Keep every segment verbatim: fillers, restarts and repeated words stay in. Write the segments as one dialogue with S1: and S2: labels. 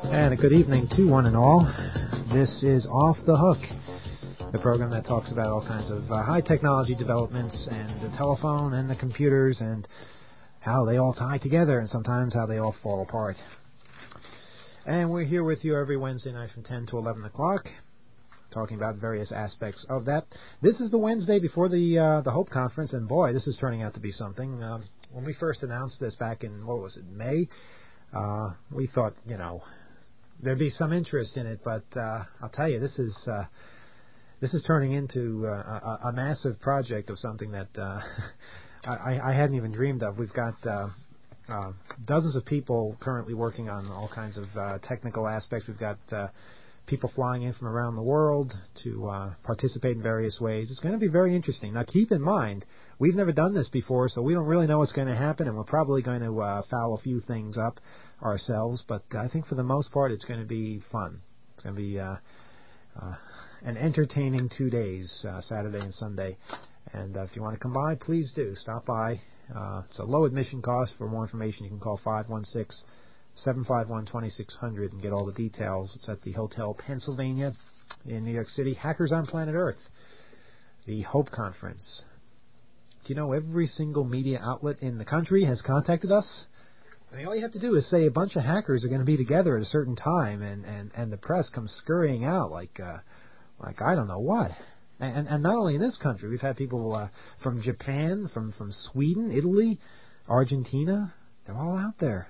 S1: And a good evening to one and all. This is Off the Hook, the program that talks about all kinds of uh, high technology developments and the telephone and the computers and how they all tie together and sometimes how they all fall apart. And we're here with you every Wednesday night from ten to eleven o'clock, talking about various aspects of that. This is the Wednesday before the uh, the Hope Conference, and boy, this is turning out to be something. Uh, when we first announced this back in, what was it, May, uh, we thought, you know, there'd be some interest in it, but uh, I'll tell you, this is uh, this is turning into uh, a, a massive project of something that uh, I, I hadn't even dreamed of. We've got uh, uh, dozens of people currently working on all kinds of uh, technical aspects. We've got uh, people flying in from around the world to uh, participate in various ways. It's going to be very interesting. Now, keep in mind, we've never done this before, so we don't really know what's going to happen, and we're probably going to uh, foul a few things up ourselves, but I think for the most part it's going to be fun. It's going to be uh, uh, an entertaining two days, uh, Saturday and Sunday. And uh, if you want to come by, please do. Stop by. Uh, it's a low admission cost. For more information, you can call five one six, seven five one, two six zero zero and get all the details. It's at the Hotel Pennsylvania in New York City. Hackers on Planet Earth, the Hope Conference. Do you know every single media outlet in the country has contacted us? I mean, all you have to do is say a bunch of hackers are going to be together at a certain time, and, and, and the press comes scurrying out like, uh, like I don't know what. And, and not only in this country, we've had people uh, from Japan, from, from Sweden, Italy, Argentina. They're all out there.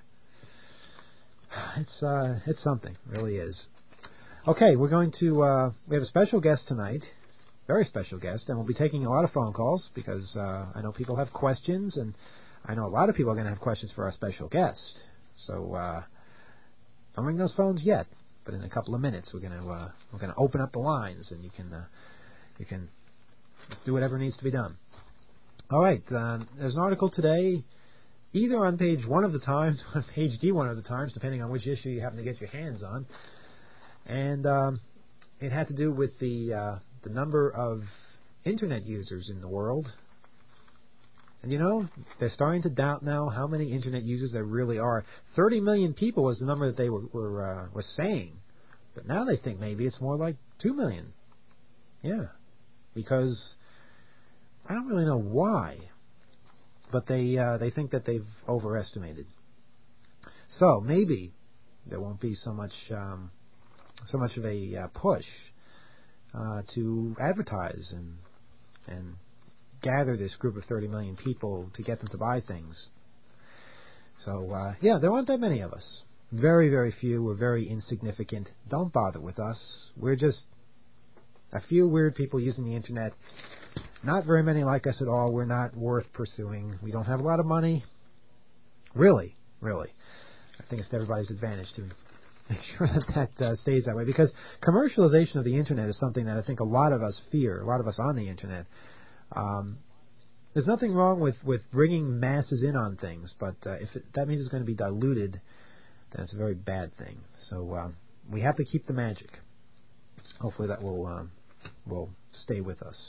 S1: It's uh, it's something, it really is. Okay, we're going to uh, we have a special guest tonight, very special guest, and we'll be taking a lot of phone calls because uh, I know people have questions, and I know a lot of people are going to have questions for our special guest. So uh, don't ring those phones yet, but in a couple of minutes we're going to uh, we're going to open up the lines, and you can uh, you can do whatever needs to be done. All right, uh, there's an article today, either on page one of the Times or on page D one of the Times, depending on which issue you happen to get your hands on, and um, it had to do with the uh, the number of Internet users in the world. And you know, they're starting to doubt now how many Internet users there really are. thirty million people was the number that they were were, uh, were saying. But now they think maybe it's more like two million. Yeah. Because I don't really know why. But they uh, they think that they've overestimated. So maybe there won't be so much um, so much of a uh, push uh, to advertise and and gather this group of thirty million people to get them to buy things. So, uh, yeah, there aren't that many of us. Very, very few. We're very insignificant. Don't bother with us. We're just a few weird people using the Internet. Not very many like us at all. We're not worth pursuing. We don't have a lot of money. Really, really. I think it's to everybody's advantage to make sure that that uh, stays that way, because commercialization of the Internet is something that I think a lot of us fear, a lot of us on the Internet. Um, there's nothing wrong with, with bringing masses in on things, but uh, if it, that means it's going to be diluted, then it's a very bad thing. So um, we have to keep the magic. Hopefully that will um, will stay with us.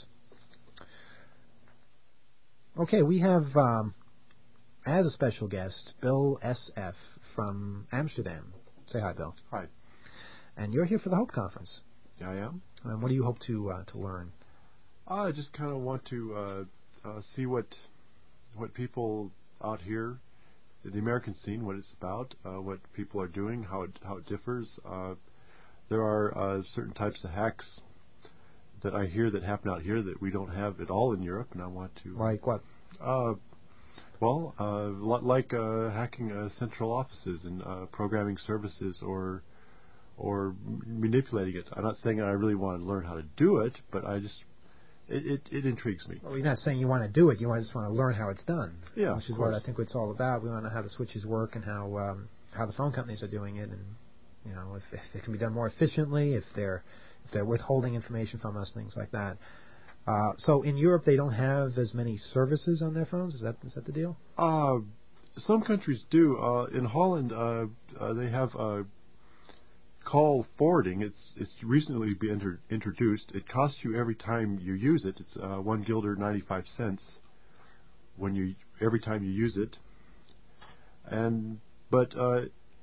S1: Okay, we have um, as a special guest Bill S F from Amsterdam. Say hi, Bill.
S2: Hi.
S1: And you're here for the Hope Conference.
S2: Yeah, I am.
S1: And what do you hope to uh, to learn?
S2: I just kind of want to uh, uh, see what what people out here, the American scene, what it's about, uh, what people are doing, how it how it differs. Uh, there are uh, certain types of hacks that I hear that happen out here that we don't have at all in Europe, and I want to.
S1: Like what?
S2: Uh, well, uh, like uh, hacking uh, central offices and uh, programming services, or or manipulating it. I'm not saying I really want to learn how to do it, but I just It, it it intrigues me.
S1: Well, you're not saying you want to do it. You just want to learn how it's done.
S2: Yeah,
S1: which is what I think it's all about. We want to know how the switches work and how um, how the phone companies are doing it, and you know if, if it can be done more efficiently, if they're if they're withholding information from us, things like that. Uh, so in Europe, they don't have as many services on their phones. Is that is that the deal?
S2: Uh, some countries do. Uh, in Holland, uh, uh, they have uh, call forwarding. It's it's recently been inter- introduced. It costs you every time you use it. It's uh, one guilder ninety five cents when you every time you use it. And but uh,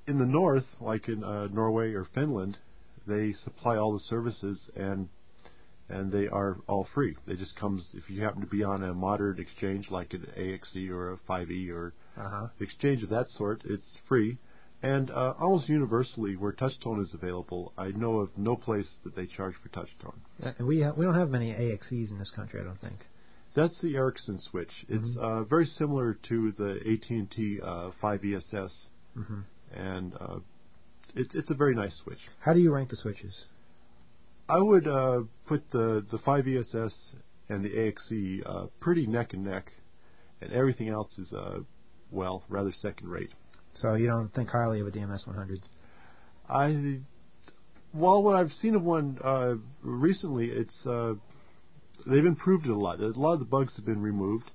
S2: in the north, like in uh, Norway or Finland, they supply all the services and and they are all free. They just comes if you happen to be on a modern exchange like an A X E or a five E or
S1: uh-huh.
S2: exchange of that sort. It's free, and uh, almost universally where touchtone is available, I know of no place that they charge for touchtone.
S1: Uh, we ha- we don't have many A X Es in this country, I don't think.
S2: That's the Ericsson switch. It's
S1: mm-hmm.
S2: uh, very similar to the A T and T uh, five E S S,
S1: mm-hmm.
S2: and uh, it's it's a very nice switch.
S1: How do you rank the switches?
S2: I would uh, put the, the five E S S and the A X E uh, pretty neck and neck, and everything else is, uh, well, rather second rate.
S1: So you don't think highly of a D M S one hundred?
S2: I, well, what I've seen of one uh, recently, it's uh, they've improved it a lot. A lot of the bugs have been removed.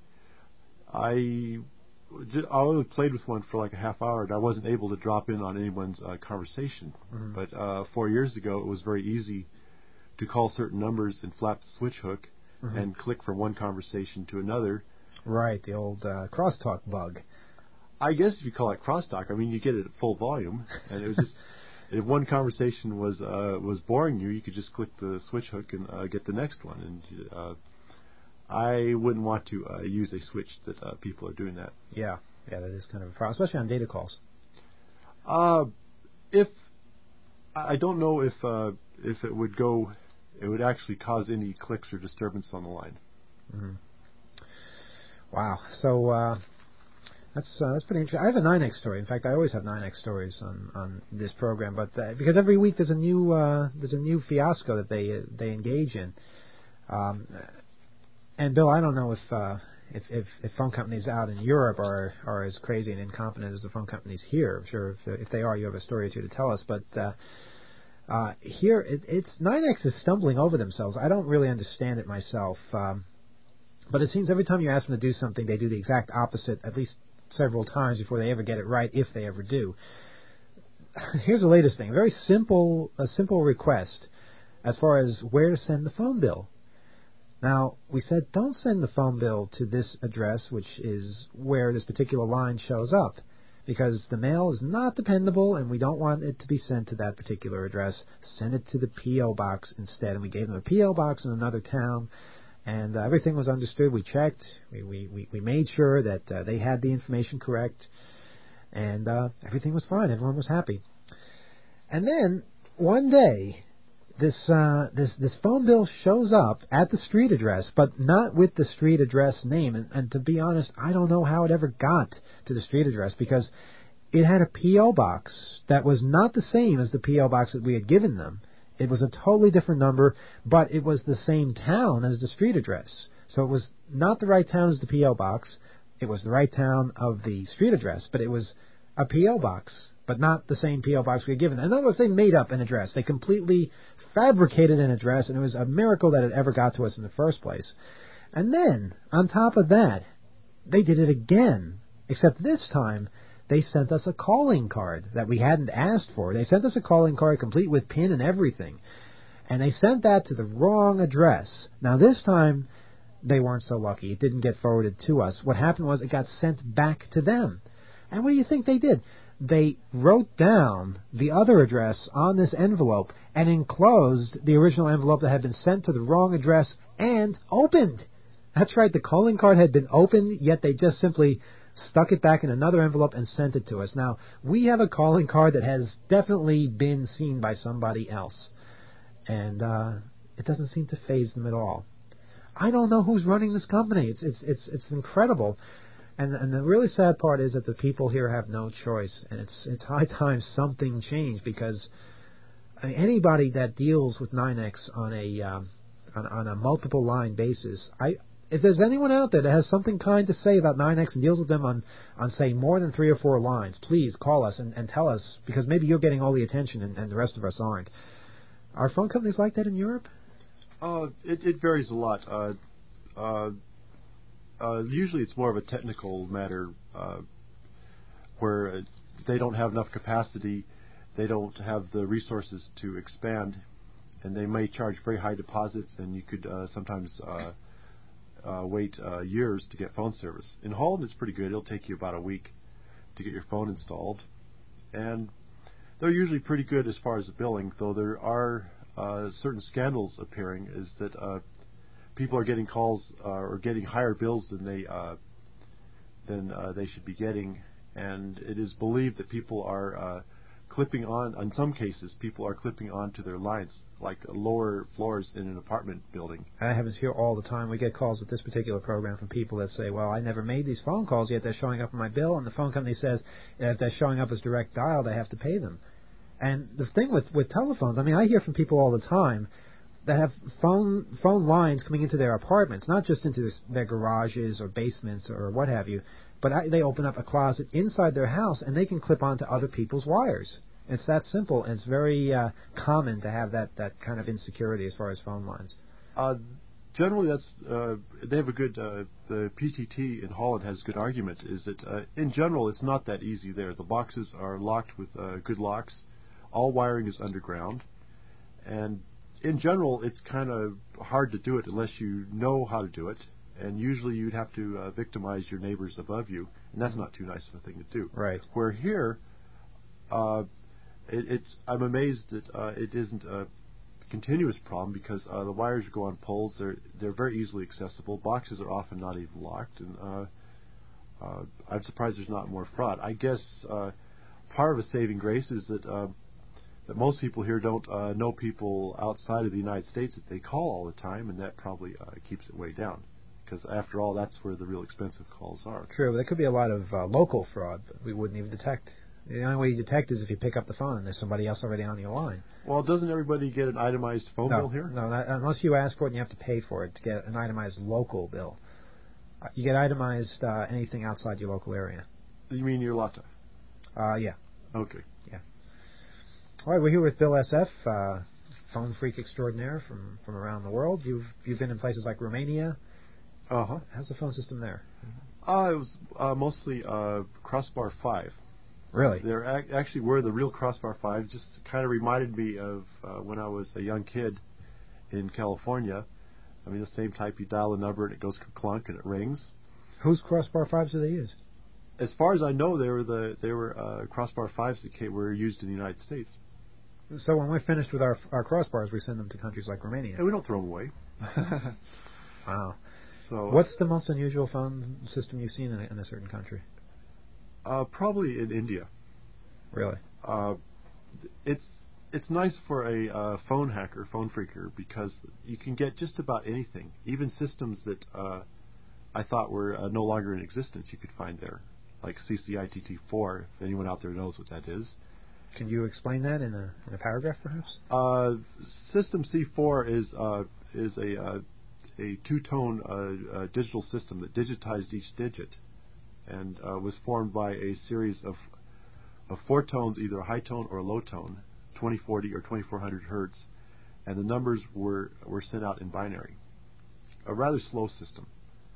S2: I, I only played with one for like a half hour, and I wasn't able to drop in on anyone's uh, conversation.
S1: Mm-hmm.
S2: But uh, four years ago, it was very easy to call certain numbers and flap the switch hook mm-hmm. and click from one conversation to another.
S1: Right, the old uh, crosstalk bug.
S2: I guess if you call it crosstalk, I mean you get it at full volume, and it was just if one conversation was uh, was boring you, you could just click the switch hook and uh, get the next one. And uh, I wouldn't want to uh, use a switch that uh, people are doing that.
S1: Yeah, yeah, that is kind of a problem, especially on data calls.
S2: Uh, if I don't know if uh, if it would go. It would actually cause any clicks or disturbance on the line.
S1: Mm-hmm. Wow. So uh, that's uh, that's pretty interesting. I have a nine X story. In fact, I always have nine X stories on, on this program, but uh, because every week there's a new uh, there's a new fiasco that they uh, they engage in. Um, and Bill, I don't know if, uh, if if if phone companies out in Europe are are as crazy and incompetent as the phone companies here. I'm sure if if they are, you have a story or two to tell us, but. Uh, Uh, here, it, it's nine X is stumbling over themselves. I don't really understand it myself, um, but it seems every time you ask them to do something, they do the exact opposite at least several times before they ever get it right, if they ever do. Here's the latest thing: a very simple, a simple request as far as where to send the phone bill. Now, we said don't send the phone bill to this address, which is where this particular line shows up, because the mail is not dependable and we don't want it to be sent to that particular address. Send it to the P O box instead. And we gave them a P O box in another town, and uh, everything was understood. We checked. We we, we, we made sure that uh, they had the information correct, and uh, everything was fine. Everyone was happy. And then one day, this uh, this this phone bill shows up at the street address, but not with the street address name. And, and to be honest, I don't know how it ever got to the street address, because it had a P O box that was not the same as the P O box that we had given them. It was a totally different number, but it was the same town as the street address. So it was not the right town as the P O box. It was the right town of the street address, but it was a P O box, but not the same P O box we had given. In other words, they made up an address. They completely fabricated an address, and it was a miracle that it ever got to us in the first place. And then, on top of that, they did it again, except this time they sent us a calling card that we hadn't asked for. They sent us a calling card complete with PIN and everything, and they sent that to the wrong address. Now, this time, they weren't so lucky. It didn't get forwarded to us. What happened was it got sent back to them. And what do you think they did? They wrote down the other address on this envelope and enclosed the original envelope that had been sent to the wrong address and opened. That's right, the calling card had been opened, yet they just simply stuck it back in another envelope and sent it to us. Now, we have a calling card that has definitely been seen by somebody else, and uh, it doesn't seem to faze them at all. I don't know who's running this company. It's it's it's it's incredible. And and the really sad part is that the people here have no choice, and it's it's high time something changed, because anybody that deals with nine X on a um, on, on a multiple line basis, I if there's anyone out there that has something kind to say about nine X and deals with them on, on say more than three or four lines, please call us and, and tell us, because maybe you're getting all the attention and, and the rest of us aren't. Are phone companies like that in Europe?
S2: Uh, it, it varies a lot. Uh, uh, Uh, usually it's more of a technical matter uh, where they don't have enough capacity, they don't have the resources to expand, and they may charge very high deposits, and you could uh, sometimes uh, uh, wait uh, years to get phone service. In Holland it's pretty good. It'll take you about a week to get your phone installed, and they're usually pretty good as far as the billing, though there are uh, certain scandals appearing. Is that uh, people are getting calls uh, or getting higher bills than they uh, than uh, they should be getting, and it is believed that people are uh, clipping on. In some cases, people are clipping onto their lines, like lower floors in an apartment building.
S1: I have it here all the time. We get calls at this particular program from people that say, well, I never made these phone calls, yet they're showing up on my bill, and the phone company says if they're showing up as direct dial, they have to pay them. And the thing with, with telephones, I mean, I hear from people all the time that have phone phone lines coming into their apartments, not just into their garages or basements or what have you, but I, they open up a closet inside their house and they can clip onto other people's wires. It's that simple, and it's very uh, common to have that, that kind of insecurity as far as phone lines.
S2: Uh, generally, that's uh, they have a good. Uh, the P T T in Holland has a good argument. Is that uh, in general, it's not that easy there. The boxes are locked with uh, good locks. All wiring is underground, and in general, it's kind of hard to do it unless you know how to do it. And usually, you'd have to uh, victimize your neighbors above you, and that's not too nice of a thing to do.
S1: Right.
S2: Where here, uh, it, it's I'm amazed that uh, it isn't a continuous problem, because uh, the wires go on poles. They're they're very easily accessible. Boxes are often not even locked, and uh, uh, I'm surprised there's not more fraud. I guess uh, part of a saving grace is that. Uh, that most people here don't uh, know people outside of the United States that they call all the time, and that probably uh, keeps it way down. Because after all, that's where the real expensive calls are.
S1: True, but there could be a lot of uh, local fraud that we wouldn't even detect. The only way you detect is if you pick up the phone and there's somebody else already on your line.
S2: Well, doesn't everybody get an itemized phone
S1: no,
S2: bill here?
S1: No, not, unless you ask for it and you have to pay for it to get an itemized local bill. Uh, you get itemized uh, anything outside your local area.
S2: You mean your Lata?
S1: Uh, yeah.
S2: Okay.
S1: Yeah. All right, we're here with Bill S F, uh, phone freak extraordinaire from, from around the world. You've you've been in places like Romania.
S2: Uh huh.
S1: How's the phone system there?
S2: Uh, it was uh, mostly uh, Crossbar five.
S1: Really?
S2: There ac- actually were the real Crossbar five. Just kind of reminded me of uh, when I was a young kid in California. I mean, the same type. You dial a number and it goes clunk and it rings.
S1: Whose Crossbar fives do they use?
S2: As far as I know, they were the they were uh, Crossbar fives that came, were used in the United States.
S1: So when we're finished with our our crossbars, we send them to countries like Romania.
S2: And we don't throw them away.
S1: Wow.
S2: So,
S1: what's the most unusual phone system you've seen in a, in a certain country?
S2: Uh, probably in India.
S1: Really?
S2: Uh, it's it's nice for a uh, phone hacker, phone freaker, because you can get just about anything, even systems that uh, I thought were uh, no longer in existence. You could find there, like C C I T T four. If anyone out there knows what that is.
S1: Can you explain that in a in a paragraph, perhaps?
S2: Uh, System C four is uh, is a uh, a two-tone uh, uh, digital system that digitized each digit, and uh, was formed by a series of of four tones, either a high tone or a low tone, twenty forty or twenty-four hundred hertz, and the numbers were were sent out in binary. A rather slow system,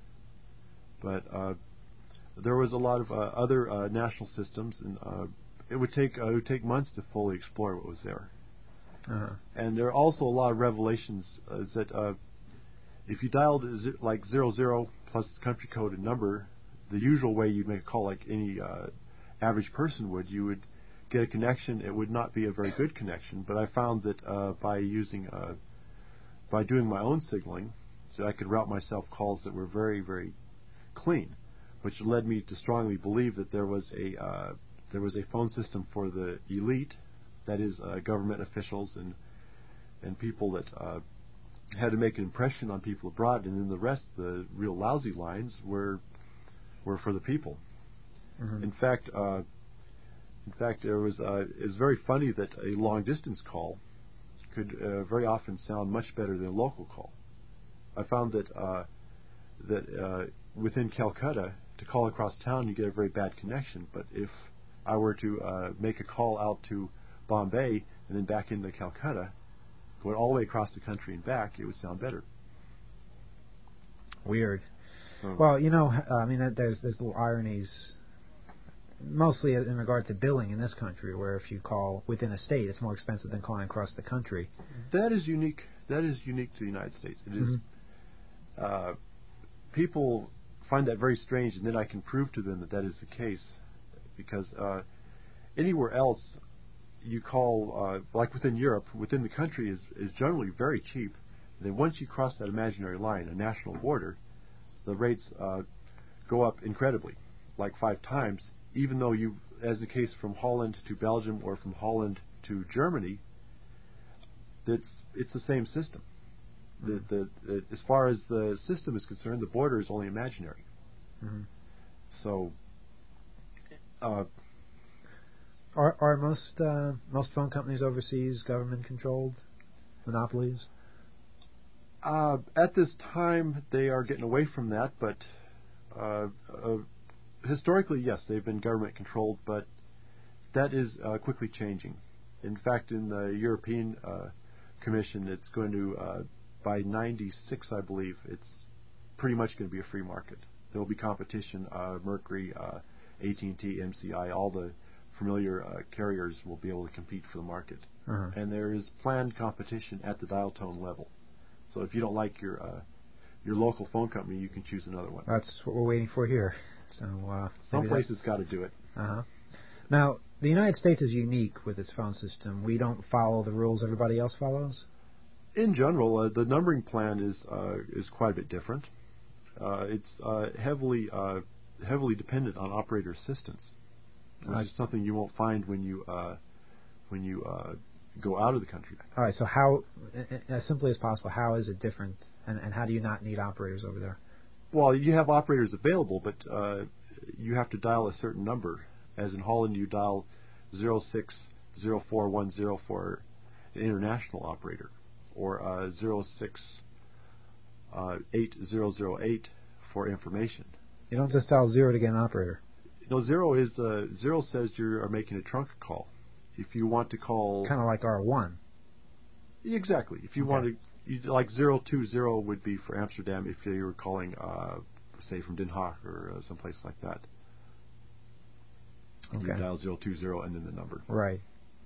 S2: but uh, there was a lot of uh, other uh, national systems, and uh, it would take uh, it would take months to fully explore what was there.
S1: Uh-huh.
S2: And there are also a lot of revelations uh, that uh, if you dialed z- like zero zero plus country code and number, the usual way you'd make a call like any uh, average person would, you would get a connection. It would not be a very good connection, but I found that uh, by using uh, by doing my own signaling, so I could route myself calls that were very very clean, which led me to strongly believe that there was a uh, there was a phone system for the elite, that is uh, government officials and and people that uh, had to make an impression on people abroad, and then the rest, the real lousy lines, were were for the people.
S1: Mm-hmm.
S2: In fact, uh, in fact, there was uh, it's very funny that a long distance call could uh, very often sound much better than a local call. I found that uh, that uh, within Calcutta, to call across town, you get a very bad connection. But if I were to uh, make a call out to Bombay and then back into Calcutta, going all the way across the country and back, it would sound better.
S1: Weird.
S2: So,
S1: well, you know, I mean, there's there's little ironies, mostly in regard to billing in this country, where if you call within a state, it's more expensive than calling across the country.
S2: That is unique. That is unique to the United States. It is.
S1: Mm-hmm.
S2: Uh, people find that very strange, and then I can prove to them that that is the case, because uh, anywhere else, you call, uh, like within Europe, within the country is, is generally very cheap. Then once you cross that imaginary line, a national border, the rates uh, go up incredibly, like five times, even though you, as the case from Holland to Belgium or from Holland to Germany, it's, it's the same system. The, the, the, as far as the system is concerned, the border is only imaginary.
S1: Mm-hmm.
S2: So, uh,
S1: are are most uh, most phone companies overseas government controlled, monopolies?
S2: Uh, at this time, they are getting away from that, but uh, uh, historically, yes, they've been government controlled, but that is uh, quickly changing. In fact, in the European uh, Commission, it's going to, uh, by ninety-six, I believe, it's pretty much going to be a free market. There will be competition. Uh, Mercury, uh, A T and T, M C I, all the familiar uh, carriers will be able to compete for the market.
S1: Uh-huh.
S2: And there is planned competition at the dial tone level. So if you don't like your uh, your local phone company, you can choose another one.
S1: That's what we're waiting for here. So uh,
S2: some places got to do it.
S1: Uh-huh. Now, the United States is unique with its phone system. We don't follow the rules everybody else follows.
S2: In general, uh, the numbering plan is uh, is quite a bit different. Uh, it's uh, heavily uh, heavily dependent on operator assistance, which
S1: uh,
S2: is something you won't find when you uh, when you uh, go out of the country.
S1: All right. So how, as simply as possible, how is it different, and, and how do you not need operators over there?
S2: Well, you have operators available, but uh, you have to dial a certain number. As in Holland, you dial zero six zero four one zero for an international operator, or uh, zero six eight zero zero eight for information.
S1: You don't just dial zero to get an operator.
S2: No, zero is uh, zero says you are making a trunk call. If you want to call,
S1: kind of like R one.
S2: Exactly. If you okay. want to, you, like zero two zero would be for Amsterdam if you were calling, uh, say, from Den Haag or uh, someplace like that.
S1: Okay.
S2: You dial zero two zero and then the number.
S1: Right.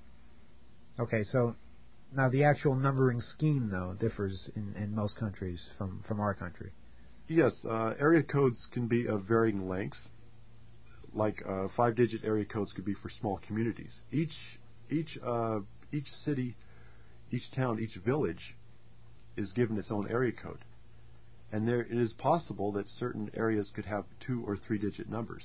S1: Okay, so now the actual numbering scheme, though, differs in, in most countries from, from our country.
S2: Yes, uh, area codes can be of varying lengths. Like uh, five-digit area codes could be for small communities. Each each uh, each city, each town, each village is given its own area code, and there it is possible that certain areas could have two or three-digit numbers.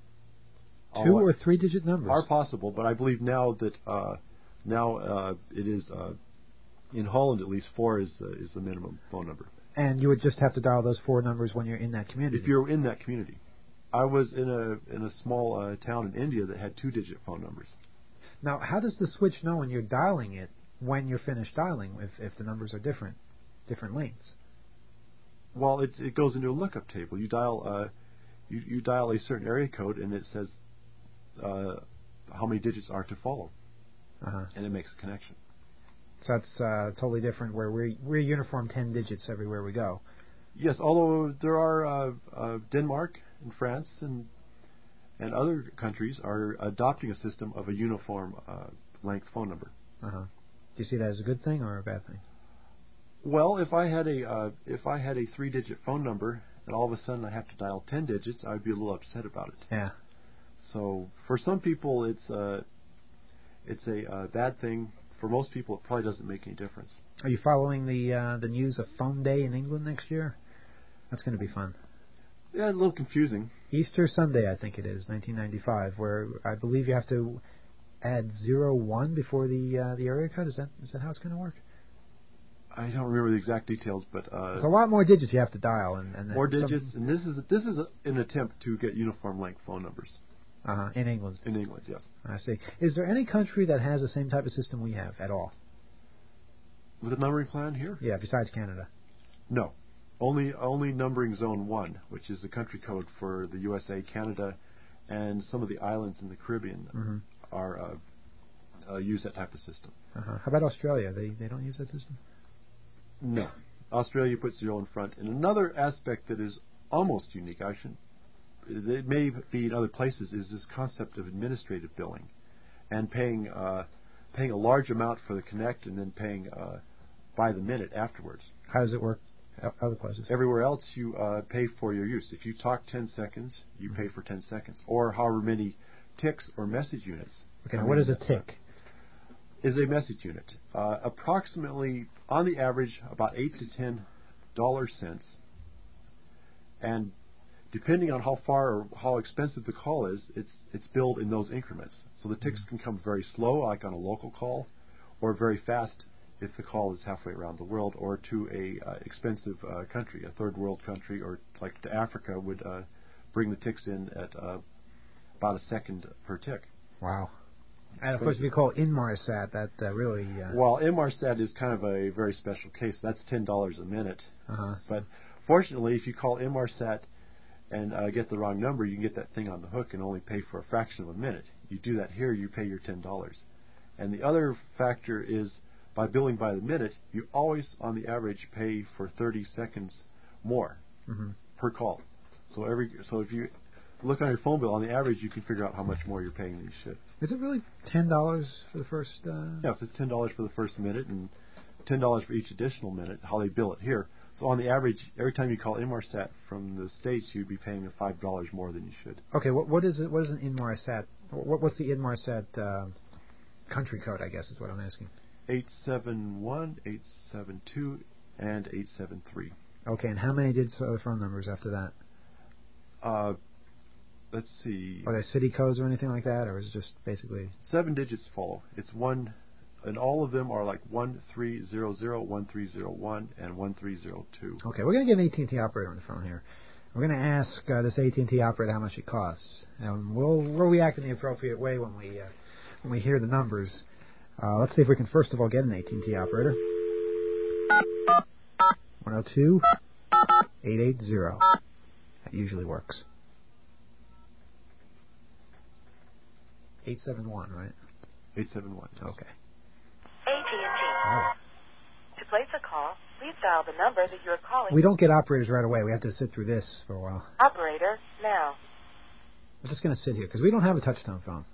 S1: Two or three-digit numbers
S2: are possible, but I believe now that uh, now uh, it is uh, in Holland at least four is uh, is the minimum phone number.
S1: And you would just have to dial those four numbers when you're in that community.
S2: If you're in that community, I was in a in a small uh, town in India that had two-digit phone numbers.
S1: Now, how does the switch know when you're dialing it when you're finished dialing? If if the numbers are different, different lengths.
S2: Well, it's, it goes into a lookup table. You dial uh, you you dial a certain area code, and it says uh, how many digits are to follow,
S1: uh-huh.
S2: and it makes a connection.
S1: So that's uh, totally different. Where we're we're uniform ten digits everywhere we go.
S2: Yes, although there are uh, uh, Denmark and France and and other countries are adopting a system of a uniform uh, length phone number.
S1: Uh-huh. Do you see that as a good thing or a bad thing?
S2: Well, if I had a uh, if I had a three-digit phone number and all of a sudden I have to dial ten digits, I'd be a little upset about it.
S1: Yeah.
S2: So for some people, it's uh, it's a uh, bad thing. For most people, it probably doesn't make any difference.
S1: Are you following the uh, the news of Phone Day in England next year? That's going to be fun.
S2: Yeah, a little confusing.
S1: Easter Sunday, I think it is, nineteen ninety-five, where I believe you have to add zero one before the uh, the area code. Is that is that how it's going to work?
S2: I don't remember the exact details, but uh,
S1: it's a lot more digits you have to dial, and, and
S2: more digits. And this is this is a, an attempt to get uniform length phone numbers.
S1: Uh huh. In England.
S2: In England, yes.
S1: I see. Is there any country that has the same type of system we have at all?
S2: With a numbering plan here?
S1: Yeah, besides Canada.
S2: No. Only only numbering zone one, which is the country code for the U S A, Canada, and some of the islands in the Caribbean
S1: mm-hmm.
S2: are uh, uh, use that type of system.
S1: Uh-huh. How about Australia? They they don't use that system?
S2: No. Australia puts zero in front. And another aspect that is almost unique, I should, it may be in other places, is this concept of administrative billing and paying uh, paying a large amount for the connect and then paying uh, by the minute afterwards.
S1: How does it work other places?
S2: Everywhere else, you uh, pay for your use. If you talk ten seconds, you pay for ten seconds, or however many ticks or message units.
S1: Okay, now what is a tick?
S2: is a message unit. Uh, approximately, on the average, about eight to ten dollar cents. And depending on how far or how expensive the call is, it's it's billed in those increments. So the ticks can come very slow, like on a local call, or very fast if the call is halfway around the world, or to a uh, expensive uh, country, a third world country, or like to Africa would uh, bring the ticks in at uh, about a second per tick.
S1: Wow. And of course, if you call Inmarsat, that uh, really... Uh...
S2: Well, Inmarsat is kind of a very special case. That's ten dollars a minute.
S1: Uh-huh.
S2: But fortunately, if you call Inmarsat and uh, get the wrong number, you can get that thing on the hook and only pay for a fraction of a minute. You do that here, you pay your ten dollars. And the other factor is, by billing by the minute, you always, on the average, pay for thirty seconds more
S1: mm-hmm. per
S2: call. So every so if you look on your phone bill, on the average, you can figure out how much more you're paying than you should.
S1: Is it really ten dollars for the first... Uh...
S2: Yes, it's ten dollars for the first minute and ten dollars for each additional minute, how they bill it here. So on the average, every time you call Inmarsat from the States, you'd be paying five dollars more than you should.
S1: Okay, what, what is it? What is an Inmarsat? What, what's the Inmarsat uh, country code, I guess, is what I'm asking.
S2: eight seven one, eight seven two, and eight seven three.
S1: Okay, and how many digits are the phone numbers after that?
S2: Uh, let's see.
S1: Are there city codes or anything like that, or is it just basically...
S2: Seven digits follow. It's one, and all of them are like one three zero zero, one three zero one, and one three zero two.
S1: Okay, we're going to get an A T and T operator on the phone here. We're going to ask uh, this A T and T operator how much it costs. And we'll, we'll react in the appropriate way when we, uh, when we hear the numbers. Uh, let's see if we can first of all get an A T and T operator. one oh two, eight eight zero. That usually works. eight seven one, right?
S2: eight seven one.
S1: Okay.
S3: A T and T.
S1: Oh.
S3: To place a call, please dial the number that you are calling.
S1: We don't get operators right away. We have to sit through this for a while.
S3: Operator, now.
S1: I'm just going to sit here because we don't have a touch-tone phone.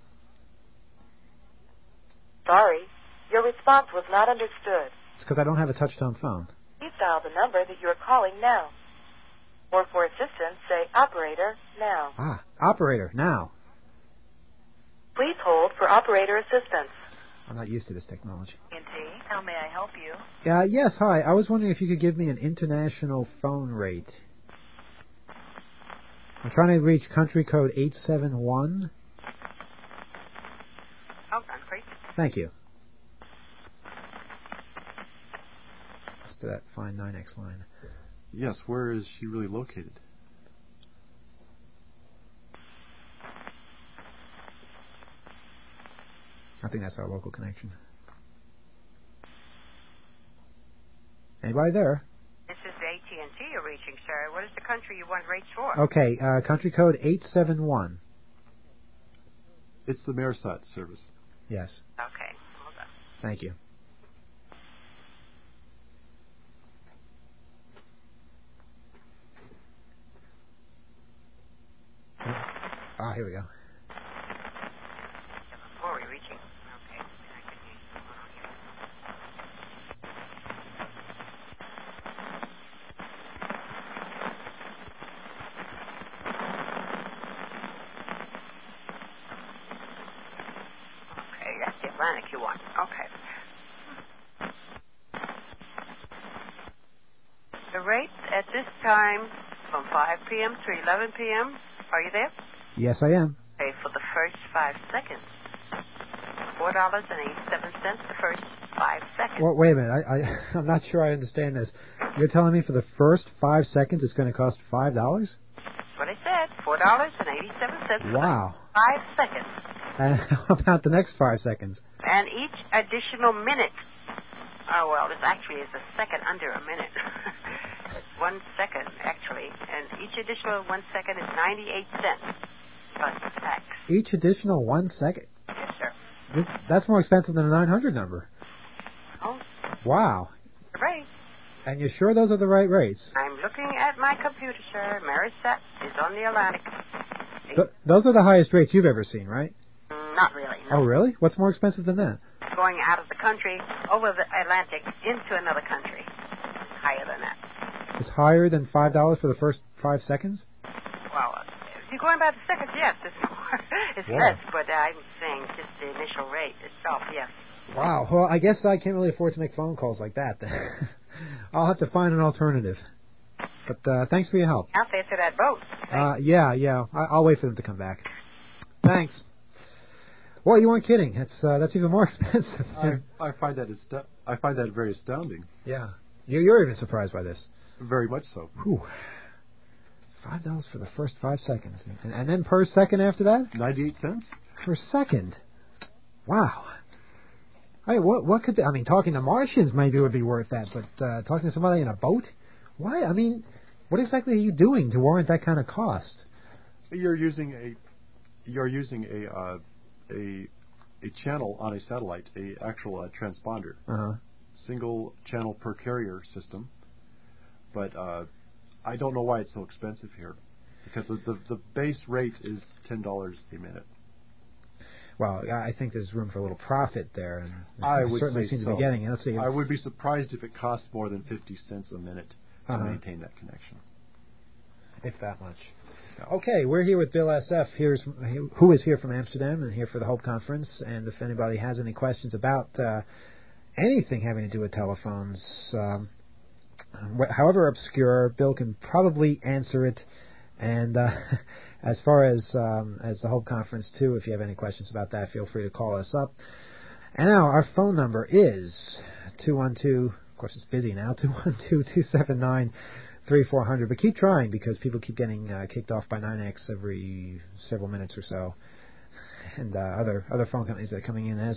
S3: Sorry, your response was not understood.
S1: It's because I don't have a touch-tone phone.
S3: Please dial the number that you are calling now. Or for assistance, say operator, now.
S1: Ah, operator, now.
S3: Please hold for operator assistance.
S1: I'm not used to this technology.
S3: A T and T, how may I help you?
S1: Uh, yes, hi. I was wondering if you could give me an international phone rate. I'm trying to reach country code eight seven one.
S3: Hold on, please.
S1: Thank you. Let's do that fine nine X line.
S2: Yes, where is she really located?
S1: I think that's our local connection. Anybody there?
S3: This is A T and T you're reaching, sir. What is the country you want rates for?
S1: Okay, uh, country code eight seven one.
S2: It's the Marisat service.
S1: Yes.
S3: Okay, hold on.
S1: Thank you. Ah, here we go.
S3: Where are we reaching? Okay. I could be- hold on here. Okay, that's the Atlantic you want. Okay. The rates at this time from five p.m. to eleven p.m. Are you there?
S1: Yes, I am.
S3: Okay, for the first five seconds. Four dollars and eighty-seven cents the first five seconds.
S1: Well, wait a minute. I, I, I'm not sure I understand this. You're telling me for the first five seconds it's going to cost five dollars?
S3: That's what I said. Four dollars and eighty-seven cents.
S1: Wow.
S3: Five seconds.
S1: And how about the next five seconds?
S3: And each additional minute. Oh well, this actually is a second under a minute. One second actually, and each additional one second is ninety-eight cents plus tax.
S1: Each additional one second?
S3: Yes, sir.
S1: This, that's more expensive than a nine hundred number.
S3: Oh,
S1: Wow.
S3: right.
S1: And you're sure those are the right rates?
S3: I'm looking at my computer, sir. Marisat is on the Atlantic.
S1: Th- those are the highest rates you've ever seen, right?
S3: Mm, Not really. No.
S1: Oh, really? What's more expensive than that?
S3: Going out of the country, over the Atlantic, into another country. Higher than that.
S1: It's higher than five dollars for the first five seconds?
S3: Well, uh, if you're going by the seconds, yes, it's more. It's
S1: Wow.
S3: less, but I'm saying just the initial rate itself, yes.
S1: Wow. Well, I guess I can't really afford to make phone calls like that. I'll have to find an alternative. But uh, thanks for your help.
S3: I'll answer that vote.
S1: Uh, yeah, yeah. I- I'll wait for them to come back. Thanks. Well, you weren't kidding. That's uh, that's even more expensive.
S2: I, I find that asto- I find that very astounding.
S1: Yeah. You- You're even surprised by this.
S2: Very much so.
S1: Whew. Five dollars for the first five seconds, and, and then per second after that.
S2: Ninety-eight cents
S1: Per second. Wow. Hey, what what could they, I mean? Talking to Martians maybe would be worth that, but uh, talking to somebody in a boat, why? I mean, what exactly are you doing to warrant that kind of cost?
S2: You're using a you're using a uh, a a channel on a satellite, a actual uh, transponder,
S1: Uh-huh.
S2: single channel per carrier system. But uh, I don't know why it's so expensive here, because the the, the base rate is ten dollars a minute.
S1: Well, I think there's room for a little profit there, and
S2: I
S1: you
S2: would
S1: certainly
S2: say
S1: seem
S2: so.
S1: to be getting it. Let's see.
S2: I would be surprised if it costs more than fifty cents a minute to
S1: Uh-huh.
S2: maintain that connection.
S1: If that much.
S2: Yeah.
S1: Okay, we're here with Bill S F, here's, who is here from Amsterdam and here for the Hope Conference. And if anybody has any questions about uh, anything having to do with telephones, um, wh- however obscure, Bill can probably answer it. And uh, as far as um, as the Hope Conference, too, if you have any questions about that, feel free to call us up. And now our phone number is two one two, of course it's busy now, two one two, two seven nine, three four zero zero. But keep trying, because people keep getting uh, kicked off by nine X every several minutes or so. And uh, other other phone companies that are coming in as.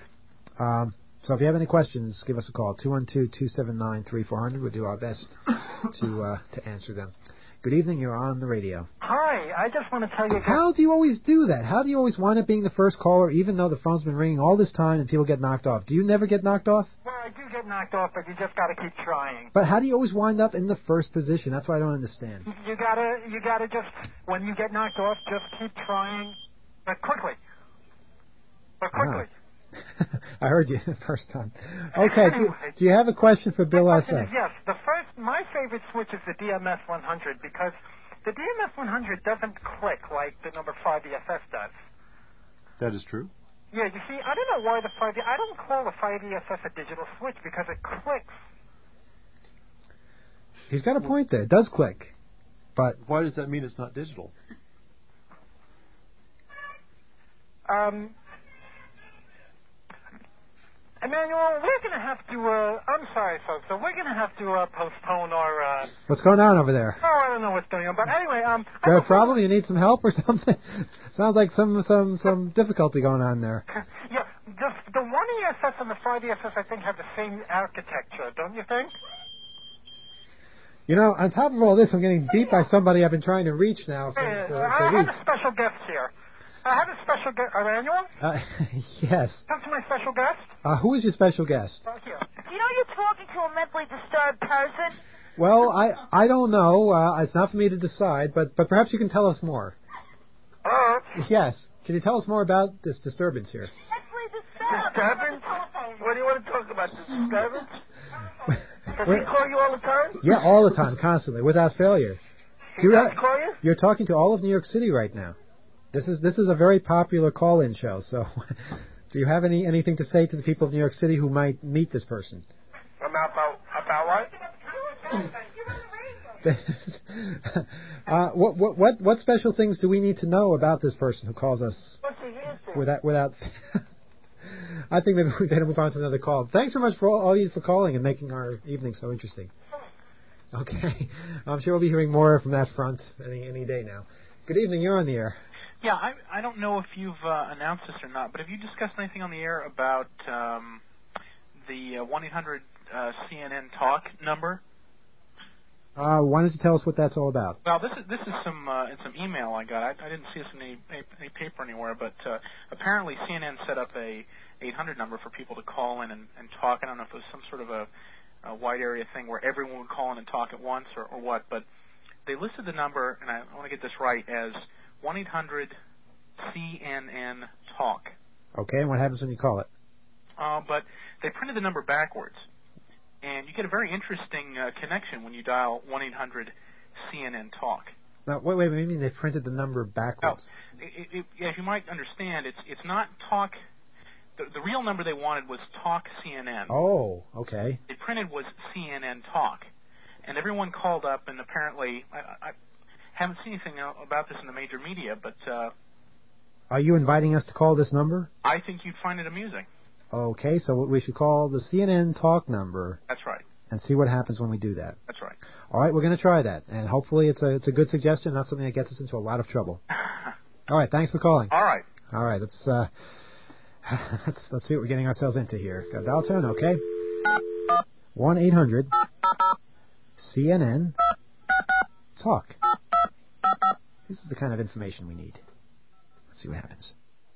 S1: Um, so if you have any questions, give us a call, two one two, two seven nine, three four zero zero. We'll do our best to uh, to answer them. Good evening, you're on the radio.
S4: Hi, I just want to tell you...
S1: How do you always do that? How do you always wind up being the first caller, even though the phone's been ringing all this time and people get knocked off? Do you never get knocked off?
S4: Well, I do get knocked off, but you just got to keep trying.
S1: But how do you always wind up in the first position? That's what I don't understand.
S4: You gotta, you gotta just, when you get knocked off, just keep trying, but quickly. But quickly.
S1: Wow. I heard you the first time. Okay, do,
S4: Anyway.
S1: do you have a question for Bill
S4: My
S1: S
S4: question
S1: F?
S4: is, yes, the first, my favorite switch is the D M S one hundred, because the D M S one hundred doesn't click like the number five E S S does.
S2: That is true.
S4: Yeah, you see, I don't know why the five, I don't call the five E S S a digital switch, because it clicks.
S1: He's got a point there. It does click. But
S2: Why does that mean it's not digital?
S4: Um, Emmanuel, we're going to have to, uh, I'm sorry, folks, so we're going to have to uh, postpone our, uh,
S1: what's going on over there?
S4: oh, I don't know what's going on, but anyway, um...
S1: You have a problem? You need some help or something? Sounds like some some some difficulty going on there.
S4: Yeah, the, the one E S S and the five E S S, I think, have the same architecture, don't you think?
S1: You know, on top of all this, I'm getting beat by somebody I've been trying to reach now for,
S4: Uh,
S1: for,
S4: I
S1: for
S4: have
S1: weeks.
S4: a special guest here. I have a special guest, Emmanuel?
S1: Uh, yes.
S4: Come to my special guest.
S1: Uh, who is your special guest?
S4: Right here.
S5: You know you're talking to a mentally disturbed person?
S1: Well, I I don't know. Uh, it's not for me to decide, but but perhaps you can tell us more.
S4: Hello?
S1: Yes. Can you tell us more about this disturbance here?
S5: Mentally disturbed.
S4: Disturbance? What do you want to talk about, this disturbance? Does
S1: Well,
S4: he call you all the time?
S1: yeah, all the time, constantly, without failure.
S4: He
S1: You're,
S4: does call you?
S1: you're talking to all of New York City right now. This is this is a very popular call-in show. So, do you have any anything to say to the people of New York City who might meet this person?
S4: About, about, about what?
S1: uh, what, what what what special things do we need to know about this person who calls us
S4: What's he here for?
S1: without without? I think maybe we better move on to another call. Thanks so much for all, all you for calling and making our evening so interesting. Okay, I'm sure we'll be hearing more from that front any any day now. Good evening, you're on the air.
S6: Yeah, I, I don't know if you've uh, announced this or not, but have you discussed anything on the air about um, the uh, one eight hundred uh, C N N talk number?
S1: Uh, why don't you tell us what that's all about?
S6: Well, this is this is some uh, it's some email I got. I, I didn't see this in any, any paper anywhere, but uh, apparently C N N set up a eight hundred number for people to call in and, and talk. I don't know if it was some sort of a, a wide area thing where everyone would call in and talk at once or, or what, but they listed the number, and I want to get this right, as one eight hundred C N N talk.
S1: Okay, and what happens when you call it?
S6: Uh, but they printed the number backwards. And you get a very interesting uh, connection when you dial one eight hundred C N N talk.
S1: Now, wait, wait, what do you mean they printed the number backwards?
S6: Oh, it, it, yeah, as you might understand, it's it's not talk the, the real number they wanted was Talk C N N.
S1: Oh, okay.
S6: They printed was C N N Talk, and everyone called up, and apparently I, I haven't seen anything about this in the major media, but uh,
S1: are you inviting us to call this number?
S6: I think you'd find it amusing.
S1: Okay, so we should call the C N N Talk number.
S6: That's right.
S1: And see what happens when we do that.
S6: That's right.
S1: All right, we're going to try that, and hopefully it's a it's a good suggestion, not something that gets us into a lot of trouble. All right, thanks for calling.
S6: All right.
S1: All right, let's uh, let's let's see what we're getting ourselves into here. Got a dial tone, okay? One eight hundred C N N Talk. This is the kind of information we need. Let's see what happens.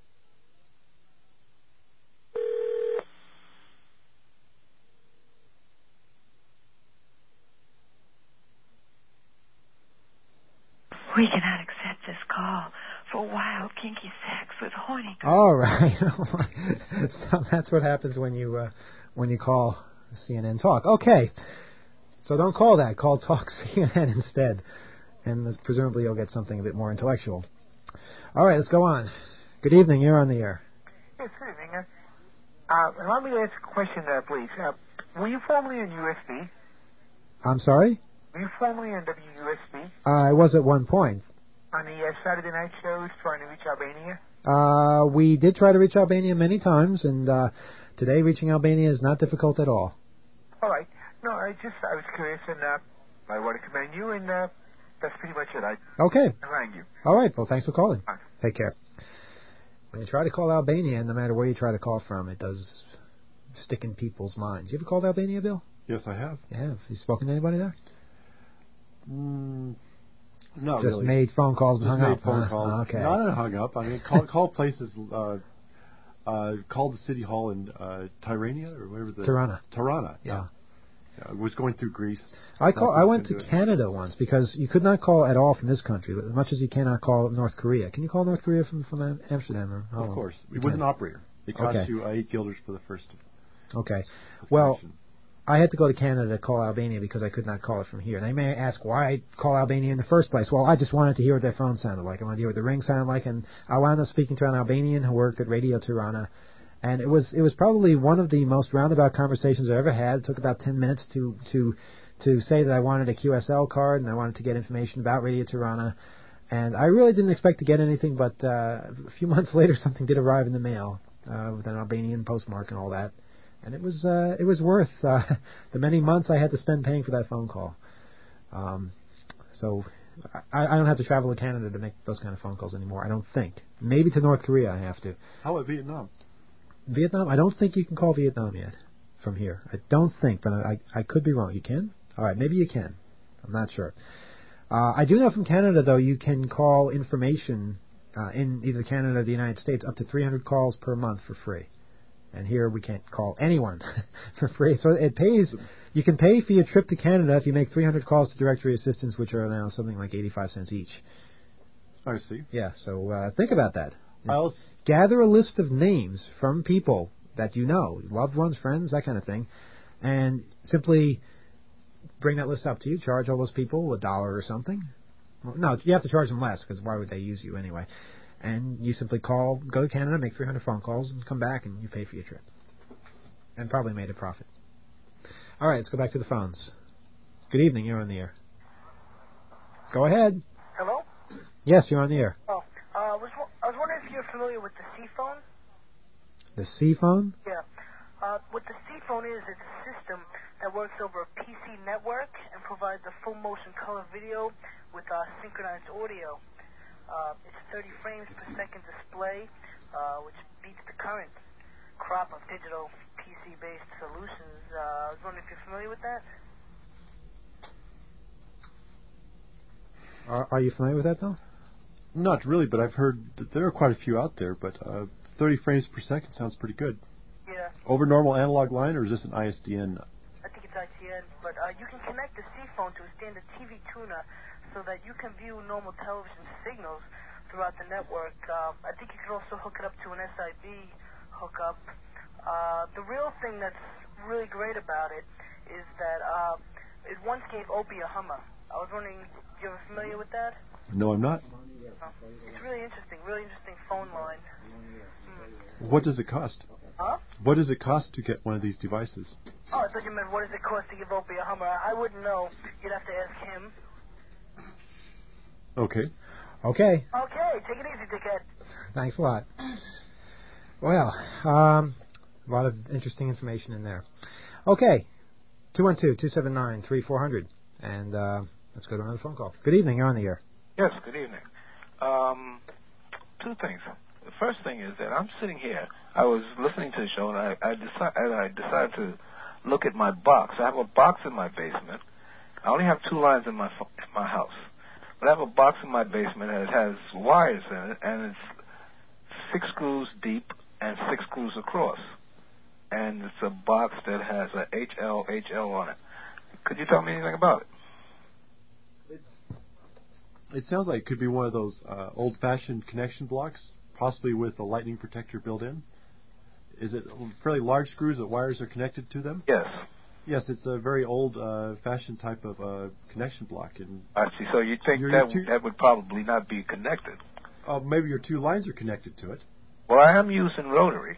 S7: We cannot accept this call for wild, kinky sex with horny girls.
S1: All right. So that's what happens when you uh, when you call C N N Talk. Okay. So don't call that. Call Talk C N N instead. And presumably you'll get something a bit more intellectual. All right, let's go on. Good evening. You're on the air.
S4: Yes, good evening. Uh, allow me to ask a question, uh, please. Uh, were you formerly in U S B?
S1: I'm sorry?
S4: Were you formerly on W U S B?
S1: Uh, I was at one point.
S4: On the uh, Saturday night shows trying to reach Albania?
S1: Uh, we did try to reach Albania many times, and uh, today reaching Albania is not difficult at all.
S4: All right. No, I just, I was curious, and uh, I want to commend you, and uh, that's pretty much it. I
S1: Okay.
S4: rang you.
S1: All right. Well, thanks for calling.
S4: Bye.
S1: Take care. When you try to call Albania, no matter where you try to call from, it does stick in people's minds. You ever called Albania, Bill?
S2: Yes, I have.
S1: You have. You spoken to anybody there?
S2: Mm, not
S1: Just
S2: really.
S1: made phone calls and
S2: Just
S1: hung
S2: made
S1: up.
S2: phone
S1: huh?
S2: calls.
S1: Okay.
S2: Not hung up. I mean, call, call places. Uh, uh, called the city hall in uh, Tirana or whatever the
S1: Tirana.
S2: Tirana.
S1: Yeah.
S2: yeah. I was going through Greece.
S1: I call. I went to
S2: do it.
S1: Canada once because you could not call at all from this country, as much as you cannot call North Korea. Can you call North Korea from from Amsterdam? Or, oh,
S2: Of course,
S1: you
S2: it was
S1: can.
S2: an operator. It cost
S1: Okay.
S2: you uh, eight guilders for the first.
S1: Okay. Well,
S2: connection.
S1: I had to go to Canada to call Albania because I could not call it from here. And they may ask why I call Albania in the first place. Well, I just wanted to hear what their phone sounded like. I wanted to hear what the ring sounded like. And I wound up speaking to an Albanian who worked at Radio Tirana. And it was it was probably one of the most roundabout conversations I ever had. It took about ten minutes to to to say that I wanted a Q S L card and I wanted to get information about Radio Tirana. And I really didn't expect to get anything, but uh, a few months later something did arrive in the mail uh, with an Albanian postmark and all that. And it was uh, it was worth uh, the many months I had to spend paying for that phone call. Um, so I, I don't have to travel to Canada to make those kind of phone calls anymore. I don't think. Maybe to North Korea I have to.
S2: How about Vietnam?
S1: Vietnam? I don't think you can call Vietnam yet from here. I don't think, but I I could be wrong. You can? All right, maybe you can. I'm not sure. Uh, I do know from Canada though you can call information uh, in either Canada or the United States up to three hundred calls per month for free. And here we can't call anyone for free. So it pays. You can pay for your trip to Canada if you make three hundred calls to directory assistance, which are now something like eighty-five cents each.
S2: I see.
S1: Yeah, so uh, think about that.
S2: I'll s-
S1: Gather a list of names from people that you know, loved ones, friends, that kind of thing, and simply bring that list up to you, charge all those people a dollar or something. Well, no, you have to charge them less, because why would they use you anyway? And you simply call, go to Canada, make three hundred phone calls, and come back, and you pay for your trip. And probably made a profit. All right, let's go back to the phones. Good evening, you're on the air. Go ahead.
S8: Hello?
S1: Yes, you're on the air.
S8: Oh, uh, was, I was wondering if you're familiar with the C-phone?
S1: The C phone?
S8: Yeah. Uh, what the C-phone is, it's a system that works over a P C network and provides a full motion color video with uh, synchronized audio. Uh, it's a thirty frames per second display, uh, which beats the current crop of digital P C-based solutions. Uh, I was wondering if you're familiar with that?
S1: Are, are you familiar with that, Bill?
S2: Not really, but I've heard that there are quite a few out there. But uh, thirty frames per second sounds pretty good.
S8: Yeah.
S2: Over normal analog line, or is this an I S D N?
S8: I think it's I C N, but uh, you can connect the C-phone to a standard T V tuner so that you can view normal television signals throughout the network. Um, I think you can also hook it up to an S I B hookup. Uh, the real thing that's really great about it is that uh, it once gave Opie a Hummer. I was wondering, you ever familiar with that?
S2: No, I'm not.
S8: Oh, it's really interesting, really interesting phone line. Hmm.
S2: What does it cost? what does it cost to get one of these devices?
S8: Oh, I thought you meant what does it cost to give Opie a Hummer? I wouldn't know. You'd have to ask him.
S2: Okay.
S1: Okay.
S8: Okay, take it easy, dickhead.
S1: Thanks a lot. Well, um, a lot of interesting information in there. Okay. two one two, two seven nine, three four zero zero. And uh, let's go to another phone call. Good evening. You're on the air.
S9: Yes, good evening. Um, two things. The first thing is that I'm sitting here. I was listening to the show, and I, I, decide, and I decided to look at my box. I have a box in my basement. I only have two lines in my in my house. But I have a box in my basement, and it has wires in it, and it's six screws deep and six screws across. And it's a box that has a H L H L on it. Could you tell me anything about it?
S2: It sounds like it could be one of those uh, old-fashioned connection blocks, possibly with a lightning protector built in. Is it fairly large screws that wires are connected to them?
S9: Yes.
S2: Yes, it's a very old-fashioned uh, type of uh, connection block. And
S9: I see. So you think
S2: your,
S9: that
S2: your two,
S9: that would probably not be connected?
S2: Uh, maybe your two lines are connected to it.
S9: Well, I am using rotary,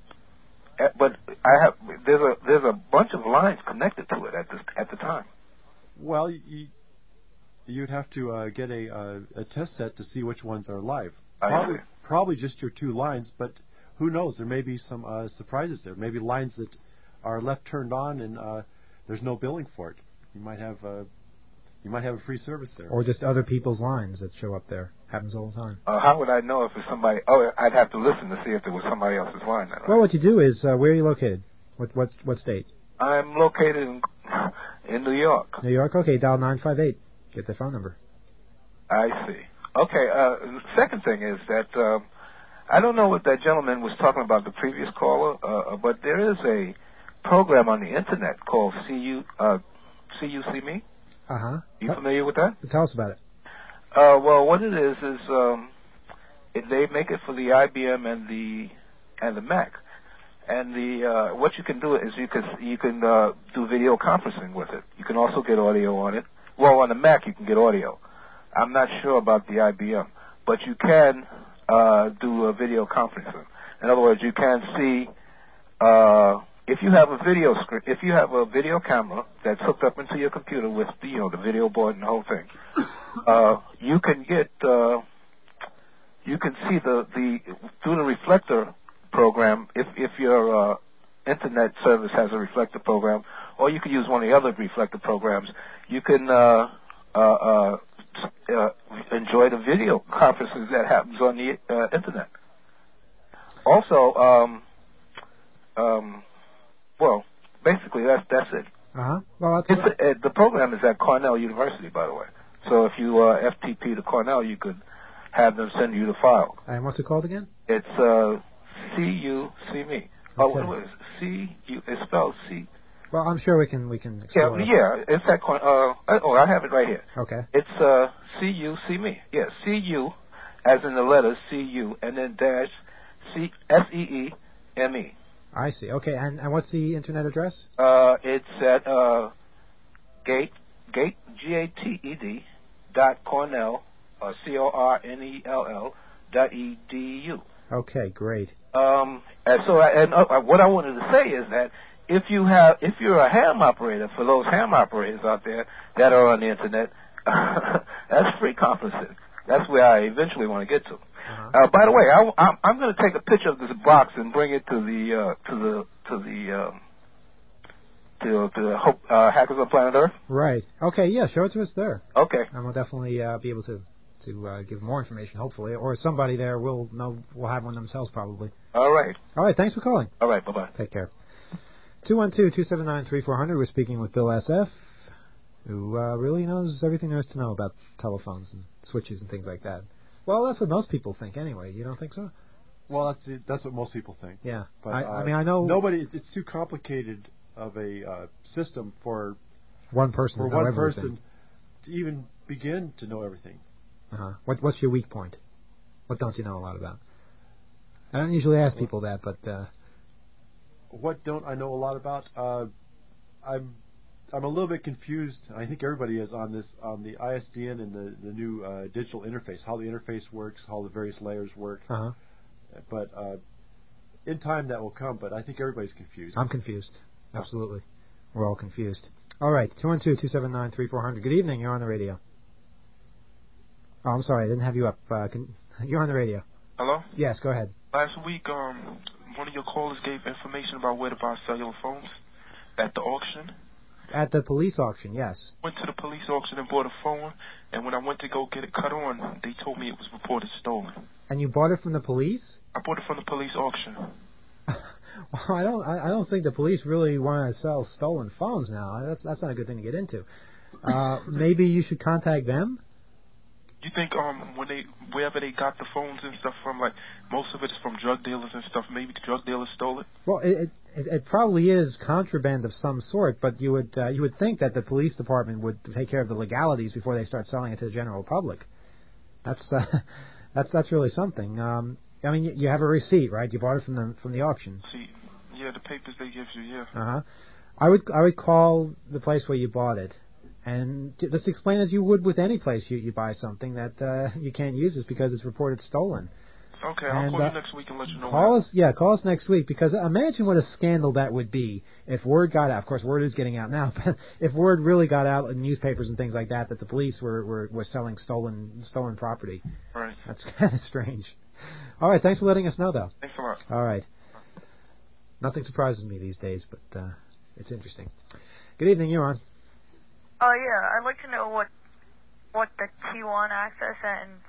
S9: but I have there's a there's a bunch of lines connected to it at this at the time.
S2: Well, you, you'd have to uh, get a uh, a test set to see which ones are live. Probably, probably just your two lines, but who knows? There may be some uh, surprises there. Maybe lines that are left turned on and uh, there's no billing for it. You might have uh, you might have a free service there.
S1: Or just other people's lines that show up there. Happens all the time.
S9: Uh, how would I know if it's somebody? Oh, I'd have to listen to see if it was somebody else's line. Then, right?
S1: Well, what you do is, uh, where are you located? What what what state?
S9: I'm located in in New York.
S1: New York. Okay, dial nine five eight. Get their phone number.
S9: I see. Okay. Uh, second thing is that uh, I don't know what that gentleman was talking about, the previous caller, uh, but there is a program on the internet called See You uh, See You See Me.
S1: Uh huh.
S9: You familiar with that?
S1: Tell us about it.
S9: Uh, well, what it is is um, it, they make it for the I B M and the and the Mac, and the uh, what you can do is you can you can uh, do video conferencing with it. You can also get audio on it. Well, on the Mac you can get audio. I'm not sure about the I B M, but you can uh, do a video conferencing. In other words, you can see uh, if you have a video screen, if you have a video camera that's hooked up into your computer with the, you know, the video board and the whole thing. Uh, you can get, uh, you can see the, the, through the reflector program, if, if your, uh, internet service has a reflector program, or you can use one of the other reflector programs, you can, uh, uh, uh, uh enjoy the video conferences that happens on the, uh, internet. Also, um, um, well, basically that's, that's it.
S1: Uh-huh. Well, that's
S9: it's, uh, the program is at Cornell University, by the way. So if you uh, F T P to Cornell, you could have them send you the file.
S1: And what's it called again?
S9: It's uh, C U C Me. Oh,
S1: Okay.
S9: what is it? C U? It's spelled C.
S1: Well, I'm sure we can we can
S9: Yeah,
S1: explore it.
S9: yeah. It's at Cornell. Uh, oh, I have it right here.
S1: Okay.
S9: It's uh, C U C Me. Yeah, C U, as in the letters C U, and then dash C S E E M E.
S1: I see. Okay, and and what's the internet address?
S9: Uh, it's at uh, Gate Gate G A T E D dot Cornell, uh, C O R N E L L dot E D U.
S1: Okay, great.
S9: Um, and so, I, and uh, what I wanted to say is that if you have, if you're a ham operator, for those ham operators out there that are on the internet, that's free conferencing. That's where I eventually want to get to.
S1: Uh-huh.
S9: Uh, by the way, I, I'm, I'm going to take a picture of this box and bring it to the uh, to the to the um, to to the Hope, uh, Hackers on Planet Earth.
S1: Right. Okay. Yeah. Show it to us there.
S9: Okay.
S1: And we'll definitely uh, be able to to uh, give more information, hopefully, or somebody there will know. Will have one themselves, probably.
S9: All right.
S1: All right. Thanks for calling.
S9: All right. Bye bye.
S1: Take care. Two one two two seven nine three four hundred. We're speaking with Bill S F, who uh, really knows everything there is to know about telephones and switches and things like that. Well, that's what most people think, anyway. You don't think so?
S2: Well, that's that's what most people think.
S1: Yeah.
S2: But,
S1: I,
S2: uh,
S1: I mean, I know
S2: nobody. It's, it's too complicated of a uh, system for
S1: one person
S2: for
S1: to know
S2: one
S1: everything.
S2: person to even begin to know everything.
S1: Uh-huh. What What's your weak point? What don't you know a lot about? I don't usually ask people that, but uh,
S2: what don't I know a lot about? Uh, I'm I'm a little bit confused. I think everybody is on this on the I S D N and the the new uh, digital interface, how the interface works, how the various layers work.
S1: Uh-huh.
S2: But uh, in time that will come, but I think everybody's confused.
S1: I'm confused. Absolutely. We're all confused. All right, two one two, two seven nine, three four zero zero. Good evening. You're on the radio. Oh, I'm sorry. I didn't have you up. Uh, can, you're on the radio.
S10: Hello?
S1: Yes, go ahead.
S10: Last week, um, one of your callers gave information about where to buy cellular phones at the auction.
S1: At the police auction, yes.
S10: Went to the police auction and bought a phone, and when I went to go get it cut on, they told me it was reported stolen.
S1: And you bought it from the police?
S10: I bought it from the police auction.
S1: Well, I don't. I, I don't think the police really want to sell stolen phones now. That's that's not a good thing to get into. Uh, maybe you should contact them.
S10: You think um when they wherever they got the phones and stuff from, like most of it is from drug dealers and stuff, maybe the drug dealers stole it?
S1: Well, it it, it probably is contraband of some sort, but you would uh, you would think that the police department would take care of the legalities before they start selling it to the general public. That's uh, that's that's really something. Um, I mean, you, you have a receipt, right? You bought it from the from the auction.
S10: See, yeah, the papers they give you, yeah.
S1: Uh huh. I would I would call the place where you bought it. And just explain as you would with any place you, you buy something that uh, you can't use it because it's reported stolen.
S10: Okay, I'll
S1: and,
S10: call
S1: uh,
S10: you next week and let you know.
S1: Call
S10: that.
S1: us, yeah, call us next week because imagine what a scandal that would be if word got out. Of course, word is getting out now, but if word really got out in newspapers and things like that that the police were were, were selling stolen stolen property.
S10: Right.
S1: That's kind of strange. All right, thanks for letting us know, though.
S10: Thanks a lot.
S1: All right. Nothing surprises me these days, but uh, it's interesting. Good evening, you're on.
S5: Oh, uh, yeah, I'd like to know what what the T one access and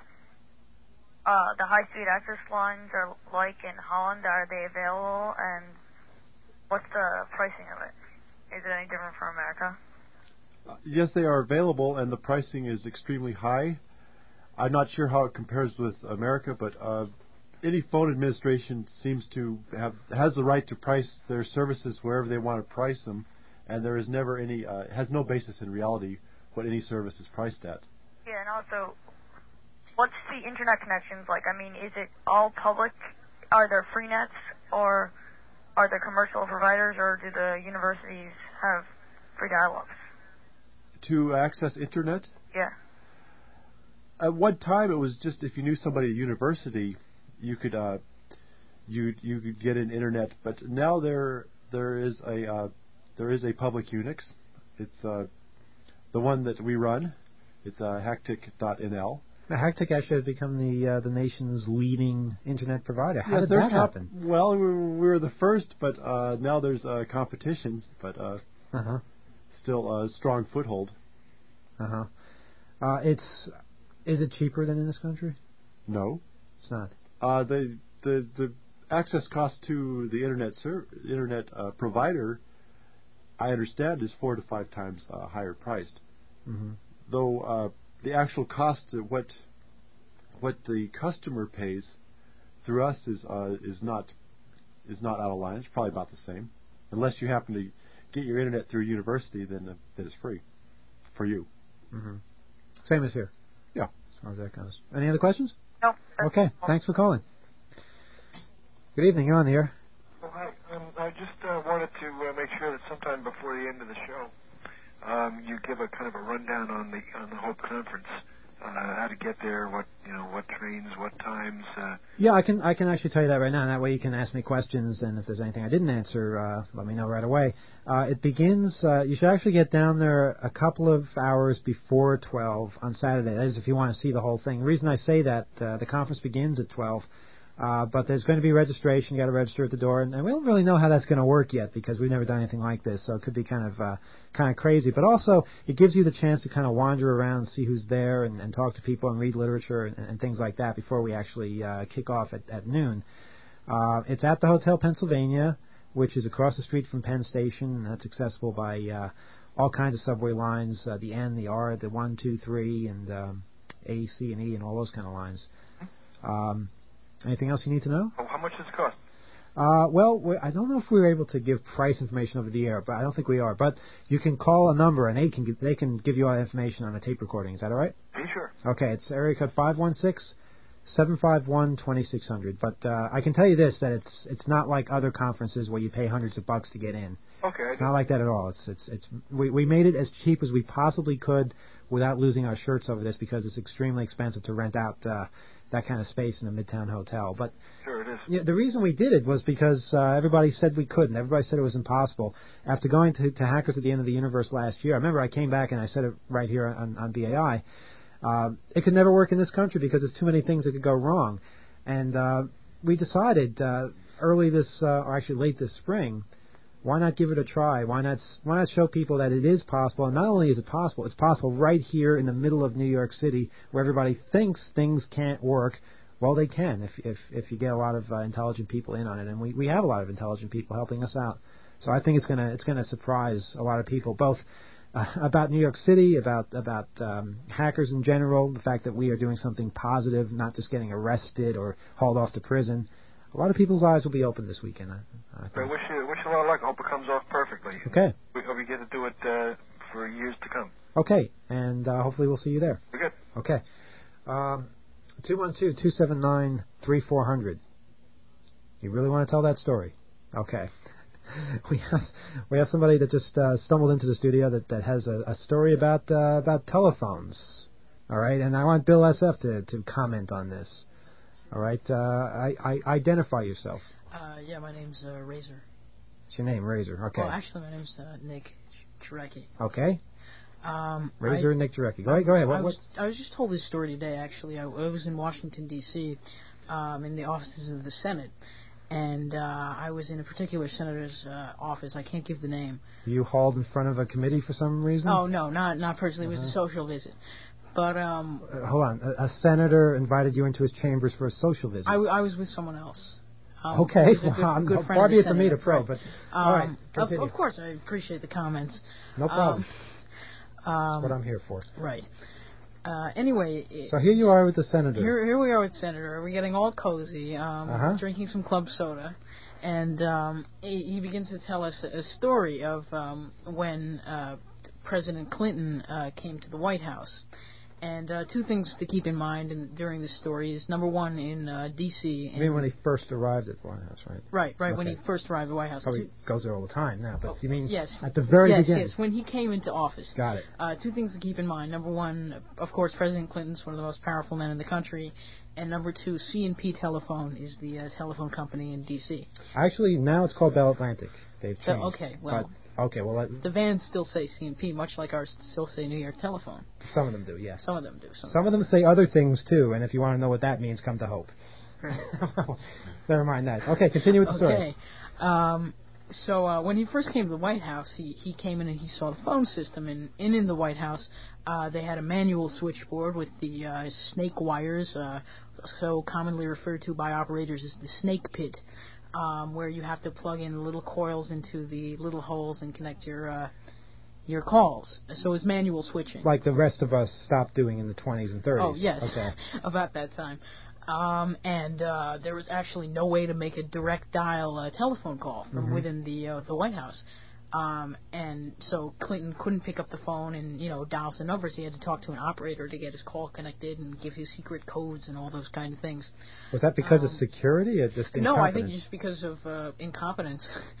S5: uh, the high-speed access lines are like in Holland. Are they available, and what's the pricing of it? Is it any different from America?
S2: Uh, yes, they are available, and the pricing is extremely high. I'm not sure how it compares with America, but uh, any phone administration seems to have has the right to price their services wherever they want to price them. And there is never any, uh, has no basis in reality what any service is priced at.
S5: Yeah, and also, what's the internet connections like? I mean, is it all public? Are there free nets, or are there commercial providers, or do the universities have free dial-ups?
S2: To access internet?
S5: Yeah.
S2: At one time, it was just if you knew somebody at university, you could uh, you you could get an internet. But now there there is a uh, There is a public Unix. It's uh, the one that we run. It's uh, Hacktick dot N L.
S1: Now, Hacktick actually has become the uh, the nation's leading internet provider. How
S2: yes,
S1: did that happen?
S2: Well, we were, we were the first, but uh, now there's uh, competitions, but uh,
S1: uh-huh.
S2: still a strong foothold.
S1: Uh-huh. Uh, it's is it cheaper than in this country?
S2: No,
S1: it's not.
S2: Uh, the the the access cost to the internet ser- internet uh, provider, I understand, is four to five times uh, higher priced.
S1: Mm-hmm.
S2: Though uh, the actual cost of what what the customer pays through us is uh, is not is not out of line. It's probably about the same, unless you happen to get your internet through a university, then uh, then it's free for you.
S1: Mm-hmm. Same as here.
S2: Yeah,
S1: as far as that goes. Any other questions?
S5: No.
S1: Okay. Thanks for calling. Good evening. You're on the air.
S11: Well, hi. Um, I just uh, wanted to uh, make sure that sometime before the end of the show, um, you give a kind of a rundown on the on the whole conference, uh, how to get there, what you know, what trains, what times. Uh,
S1: yeah, I can I can actually tell you that right now. And that way you can ask me questions, and if there's anything I didn't answer, uh, let me know right away. Uh, it begins. Uh, you should actually get down there a couple of hours before twelve on Saturday. That is, if you want to see the whole thing. The reason I say that uh, the conference begins at twelve. Uh, but there's going to be registration. You got to register at the door, and, and we don't really know how that's going to work yet because we've never done anything like this. So it could be kind of uh, kind of crazy. But also, it gives you the chance to kind of wander around, see who's there, and, and talk to people and read literature and, and things like that before we actually uh, kick off at, at noon. Uh, it's at the Hotel Pennsylvania, which is across the street from Penn Station, and that's accessible by uh, all kinds of subway lines: uh, the N, the R, the one, two, three, and um, A, C, and E, and all those kind of lines. Um, Anything else you need to know?
S11: oh, how much does it cost?
S1: Uh, well, we, I don't know if we were able to give price information over the air, but I don't think we are. But you can call a number, and they can give, they can give you all the information on a tape recording. Is that all right?
S11: Yeah, sure.
S1: Okay, it's area code five one six, seven five one, two six zero zero. But uh, I can tell you this, that it's it's not like other conferences where you pay hundreds of bucks to get in.
S11: Okay.
S1: It's not like that at all. It's it's it's we we made it as cheap as we possibly could without losing our shirts over this because it's extremely expensive to rent out uh, that kind of space in a Midtown hotel. But
S11: sure it is.
S1: Yeah, the reason we did it was because uh, everybody said we couldn't. Everybody said it was impossible. After going to, to Hackers at the End of the Universe last year, I remember I came back and I said it right here on, on B A I. Uh, it could never work in this country because there's too many things that could go wrong. And uh, we decided uh, early this, uh, or actually late this spring, why not give it a try? Why not why not show people that it is possible? And not only is it possible, it's possible right here in the middle of New York City, where everybody thinks things can't work. Well, they can if if if you get a lot of uh, intelligent people in on it, and we, we have a lot of intelligent people helping us out. So I think it's gonna it's gonna surprise a lot of people, both uh, about New York City, about about um, hackers in general, the fact that we are doing something positive, not just getting arrested or hauled off to prison. A lot of people's eyes will be open this weekend. I, I think.
S11: I wish you, wish you a lot of luck. I hope it comes off perfectly.
S1: Okay.
S11: We hope we get to do it uh, for years to come.
S1: Okay, and uh, hopefully we'll see you there.
S11: We're good.
S1: Okay. Um, two one two, two seven nine, three four zero zero. You really want to tell that story? Okay. We have we have somebody that just uh, stumbled into the studio that, that has a, a story about uh, about telephones. All right, and I want Bill S F to, to comment on this. All right, uh, I, I identify yourself.
S12: Uh, yeah, my name's uh, Razor.
S1: What's your name, Razor? Okay.
S12: Well, actually, my name's uh, Nick Jarecki.
S1: Okay.
S12: Um,
S1: Razor
S12: I,
S1: Nick Jarecki. Go ahead. Go ahead. What,
S12: I, was,
S1: what?
S12: I was just told this story today. Actually, I, I was in Washington D C, um, in the offices of the Senate, and uh, I was in a particular senator's uh, office. I can't give the name.
S1: You hauled in front of a committee for some reason?
S12: Oh no, not not personally. It was
S1: Uh-huh.
S12: a social visit. But um,
S1: uh, hold on. A, a senator invited you into his chambers for a social visit.
S12: I, w- I was with someone else. Um,
S1: okay.
S12: who's a good,
S1: Well, I'm,
S12: good friend
S1: far
S12: of
S1: be
S12: the
S1: it for me to
S12: senator.
S1: probe,
S12: Right.
S1: but all right.
S12: Um, of,
S1: Continue.
S12: of course, I appreciate the comments.
S1: No problem.
S12: Um, um,
S1: That's what I'm here for.
S12: Right. Uh, anyway. It,
S1: So here you are with the senator.
S12: Here, here we are with Senator. We're getting all cozy, um,
S1: Uh-huh.
S12: drinking some club soda, and um, he, he begins to tell us a story of um, when uh, President Clinton uh, came to the White House. And uh, two things to keep in mind in, during this story is, number one, in uh, D C
S1: You mean when he first arrived at the White House, right?
S12: Right, right,
S1: Okay.
S12: when he first arrived at the White House.
S1: Probably
S12: Two,
S1: goes there all the time now, but you mean
S12: yes,
S1: at the very
S12: yes,
S1: beginning?
S12: Yes, when he came into office.
S1: Got it.
S12: Uh, two things to keep in mind. Number one, of course, President Clinton's one of the most powerful men in the country. And number two, C and P Telephone is the uh, telephone company in D C.
S1: Actually, now it's called Bell Atlantic. They've
S12: So,
S1: changed.
S12: okay, well,
S1: But, okay, well, that,
S12: the vans still say C and P, much like ours still say New York Telephone.
S1: some of them do, yes.
S12: Some of them do. Some,
S1: Some of them say other things, too, and if you want to know what that means, come to Hope.
S12: Right.
S1: Never mind that. Okay, continue with the story.
S12: Okay. Um, so uh, when he first came to the White House, he, he came in and he saw the phone system. And in, in the White House, uh, they had a manual switchboard with the uh, snake wires, uh, so commonly referred to by operators as the snake pit, um, where you have to plug in little coils into the little holes and connect your uh, your calls. So it's manual switching.
S1: Like the rest of us stopped doing in the twenties and thirties.
S12: Oh, yes.
S1: Okay.
S12: About that time. Um, and uh, there was actually no way to make a direct dial uh, telephone call from
S1: Mhm.
S12: within the uh, the White House. Um, and so Clinton couldn't pick up the phone and, you know, dial some numbers. He had to talk to an operator to get his call connected and give his secret codes and all those kind of things.
S1: Was that because
S12: Um,
S1: of security or just incompetence?
S12: No, I think just because of uh, incompetence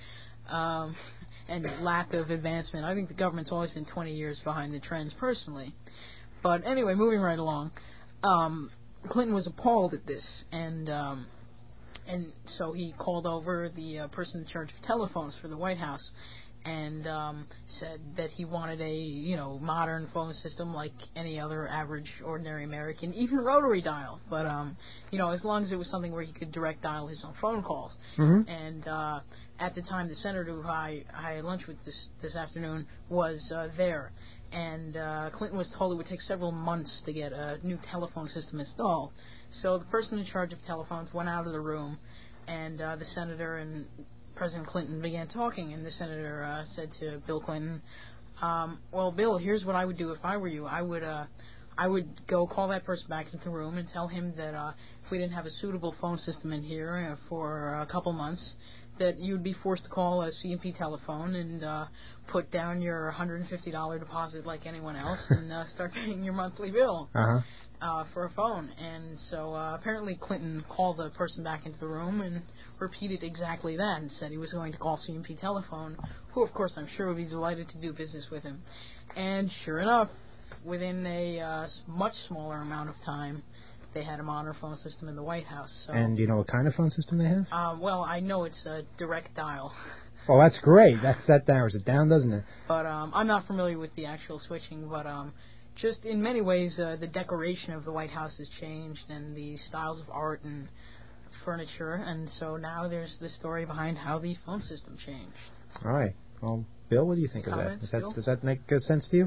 S12: um, and lack of advancement. I think the government's always been twenty years behind the trends, personally. But anyway, moving right along, um, Clinton was appalled at this, and um, and so he called over the uh, person in charge of telephones for the White House, and um, said that he wanted a, you know, modern phone system like any other average, ordinary American, even rotary dial. But, um, you know, as long as it was something where he could direct dial his own phone calls.
S1: Mhm.
S12: And uh, at the time, the senator who I, I had lunch with this, this afternoon was uh, there. And uh, Clinton was told it would take several months to get a new telephone system installed. So the person in charge of telephones went out of the room, and uh, the senator and President Clinton began talking, and the senator uh, said to Bill Clinton, um, well, Bill, here's what I would do if I were you. I would uh, I would go call that person back into the room and tell him that uh, if we didn't have a suitable phone system in here uh, for a couple months, that you would be forced to call a C and P telephone and uh, put down your one hundred fifty dollars deposit like anyone else and uh, start paying your monthly bill.
S1: Uh-huh.
S12: Uh, for a phone. And so uh, apparently Clinton called the person back into the room and repeated exactly that and said he was going to call C and P Telephone, who of course I'm sure would be delighted to do business with him. And sure enough, within a uh, much smaller amount of time, they had a modern phone system in the White House. So.
S1: And do you know what kind of phone system they have?
S12: Uh, well, I know it's a direct dial.
S1: Oh, that's great. That's, that narrows it down, doesn't it?
S12: But um, I'm not familiar with the actual switching, but um, just in many ways, uh, the decoration of the White House has changed, and the styles of art and furniture, and so now there's the story behind how the phone system changed.
S1: All right. Well, Bill, what do you think
S12: Comments,
S1: of that? Does,
S12: Bill?
S1: that? does that make good sense to you?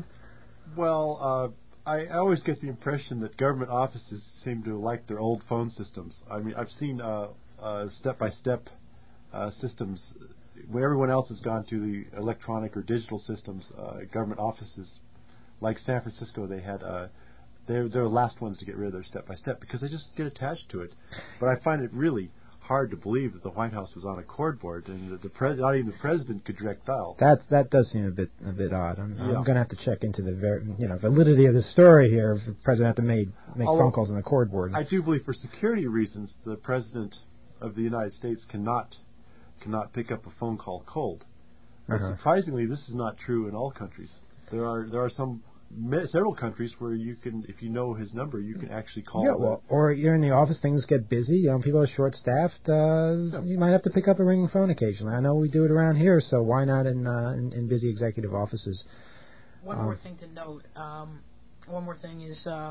S2: Well, uh, I, I always get the impression that government offices seem to like their old phone systems. I mean, I've seen uh, uh, step-by-step uh, systems. When everyone else has gone to the electronic or digital systems, uh, government offices, like San Francisco, they had uh, they're they're the last ones to get rid of their step-by-step because they just get attached to it. But I find it really hard to believe that the White House was on a cordboard and that the pres- not even the president could direct dial.
S1: That that does seem a bit a bit odd. I'm,
S2: Yeah.
S1: I'm going to have to check into the ver- you know validity of the story here. If the president had to make make
S2: Although
S1: phone calls on a cordboard.
S2: I do believe for security reasons, the president of the United States cannot cannot pick up a phone call cold. But
S1: Uh-huh.
S2: surprisingly, this is not true in all countries. There are there are some several countries where you can, if you know his number, you can actually call.
S1: Yeah, well, or you're in the office, things get busy. You know, people are short-staffed. Uh, you might have to pick up a ringing phone occasionally. I know we do it around here, so why not in uh, in, in busy executive offices?
S12: One
S1: um,
S12: more thing to note. Um, one more thing is uh,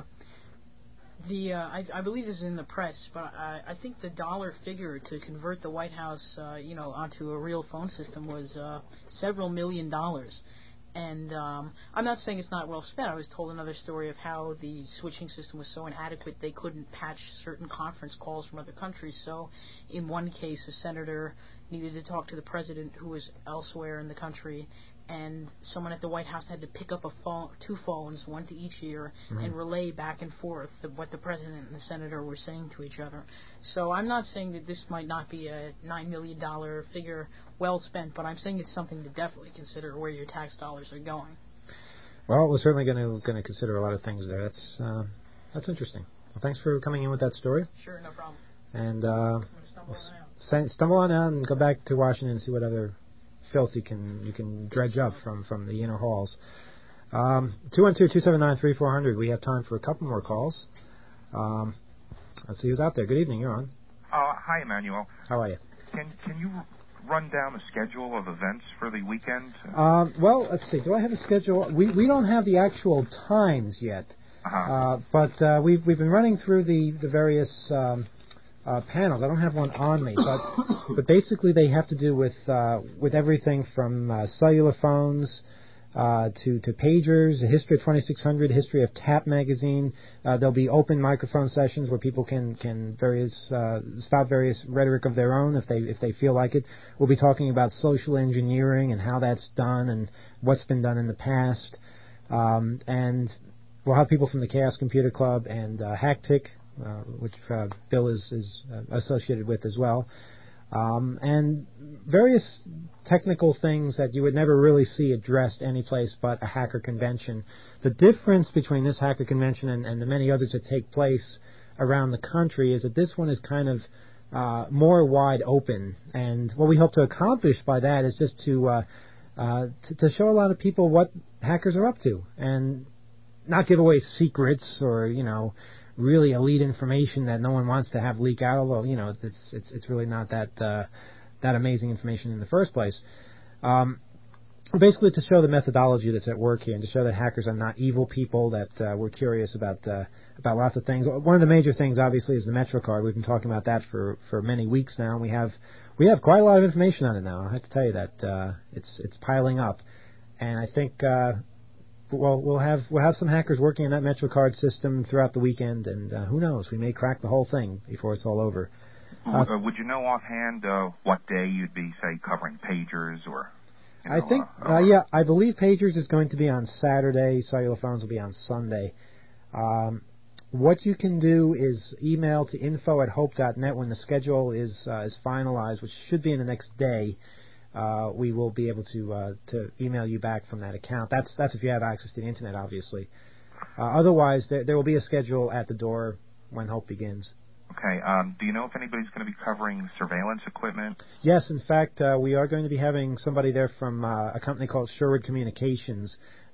S12: the uh, I, I believe this is in the press, but I, I think the dollar figure to convert the White House, uh, you know, onto a real phone system was uh, several million dollars. And um, I'm not saying it's not well spent. I was told another story of how the switching system was so inadequate they couldn't patch certain conference calls from other countries. So in one case, a senator needed to talk to the president who was elsewhere in the country, and someone at the White House had to pick up a phone, two phones, one to each ear,
S1: Mhm.
S12: and relay back and forth the, what the president and the senator were saying to each other. So I'm not saying that this might not be a nine million dollars figure well spent, but I'm saying it's something to definitely consider where your tax dollars are going.
S1: Well, we're certainly going to going to consider a lot of things there. That's uh, that's interesting. Well, thanks for coming in with that story.
S12: Sure, no problem.
S1: And uh,
S12: I'm going to stumble
S1: we'll
S12: on out.
S1: s- stumble on out and go back to Washington and see what other filth you can you can dredge up from, from the inner halls. Um, two one two, two seven nine, three four zero zero. We have time for a couple more calls. Um, let's see who's out there. Good evening. You're on.
S13: Uh, hi, Emmanuel.
S1: How are you?
S13: Can can you run down the schedule of events for the weekend?
S1: Um, well, let's see. Do I have a schedule? We we don't have the actual times yet,
S13: Uh-huh.
S1: uh, but uh, we've we've been running through the the various um, uh, panels. I don't have one on me, but but basically they have to do with uh, with everything from uh, cellular phones uh, to to pagers, the history of twenty-six hundred, history of Tap magazine. Uh, there'll be open microphone sessions where people can can various uh, spout various rhetoric of their own if they if they feel like it. We'll be talking about social engineering and how that's done and what's been done in the past. Um, and we'll have people from the Chaos Computer Club and uh, Hacktick, uh, which uh, Bill is is uh, associated with as well. Um, and various technical things that you would never really see addressed anyplace but a hacker convention. The difference between this hacker convention and, and the many others that take place around the country is that this one is kind of uh, more wide open. And what we hope to accomplish by that is just to, uh, uh, to to show a lot of people what hackers are up to and not give away secrets or, you know, really elite information that no one wants to have leak out. Although, you know, it's it's it's really not that uh, that amazing information in the first place. Um, basically, to show the methodology that's at work here, and to show that hackers are not evil people. That uh, we're curious about uh, about lots of things. One of the major things, obviously, is the MetroCard. We've been talking about that for, for many weeks now. And we have we have quite a lot of information on it now. I have to tell you that uh, it's it's piling up, and I think. Uh, Well, we'll have we'll have some hackers working in that MetroCard system throughout the weekend, and uh, who knows? We may crack the whole thing before it's all over. Uh,
S13: uh, would you know offhand uh, what day you'd be, say, covering pagers or? You know,
S1: I think,
S13: uh,
S1: uh, yeah, I believe pagers is going to be on Saturday. Cellular phones will be on Sunday. Um, what you can do is email to info at hope dot net when the schedule is uh, is finalized, which should be in the next day. Uh, we will be able to uh, to email you back from that account. That's that's if you have access to the internet, obviously. Uh, otherwise, there, there will be a schedule at the door when Hope begins.
S13: Okay. Um, do you know if anybody's going to be covering surveillance equipment?
S1: Yes, in fact, uh, we are going to be having somebody there from uh, a company called Sherwood Communications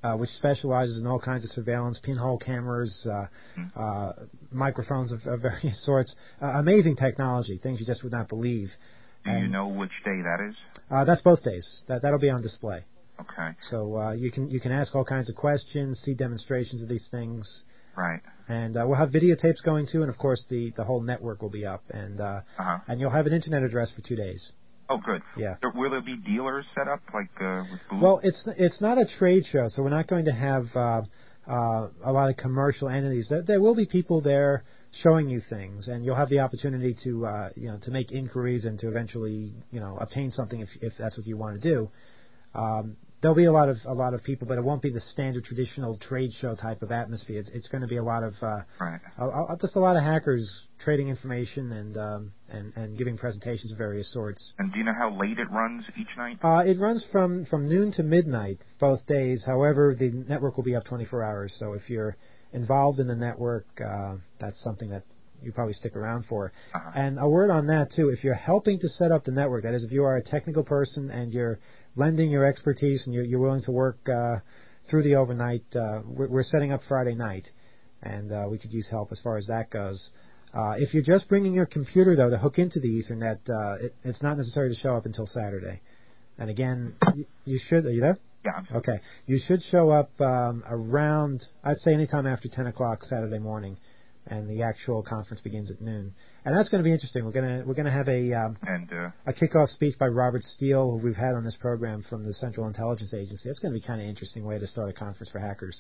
S1: uh, which specializes in all kinds of surveillance, pinhole cameras, uh, uh, microphones of, of various sorts. Uh, amazing technology, things you just would not believe.
S13: Do
S1: and,
S13: you know which day that is?
S1: Uh, that's both days. That that'll be on display.
S13: Okay.
S1: So uh, you can you can ask all kinds of questions, see demonstrations of these things.
S13: Right.
S1: And uh, we'll have videotapes going too, and of course the, the whole network will be up, and uh,
S13: uh-huh.
S1: and you'll have an internet address for two days.
S13: Oh, good.
S1: Yeah.
S13: There, will there be dealers set up like uh, with booths?
S1: Well, it's it's not a trade show, so we're not going to have uh, uh, a lot of commercial entities. There, there will be people there showing you things, and you'll have the opportunity to uh, you know to make inquiries and to eventually you know obtain something if if that's what you want to do. Um, There'll be a lot of a lot of people, but it won't be the standard traditional trade show type of atmosphere. It's, it's going to be a lot of uh,
S13: right.
S1: a, a, just a lot of hackers trading information and um, and and giving presentations of various sorts.
S13: And do you know how late it runs each night?
S1: Uh, it runs from, from noon to midnight both days. However, the network will be up twenty-four hours. So if you're involved in the network, uh, that's something that you probably stick around for.
S13: Uh-huh.
S1: And a word on that too: if you're helping to set up the network, that is, if you are a technical person and you're lending your expertise and you're, you're willing to work uh, through the overnight, uh, we're, we're setting up Friday night, and uh, we could use help as far as that goes. Uh, if you're just bringing your computer, though, to hook into the Ethernet, uh, it, it's not necessary to show up until Saturday. And again, you, you should, are you there?
S13: Yeah. I'm
S1: Okay. You should show up um, around, I'd say anytime after ten o'clock Saturday morning, and the actual conference begins at noon. And that's going to be interesting. We're going to we're going to have a um,
S13: and uh,
S1: a kickoff speech by Robert Steele, who we've had on this program from the Central Intelligence Agency. That's going to be kind of interesting way to start a conference for hackers.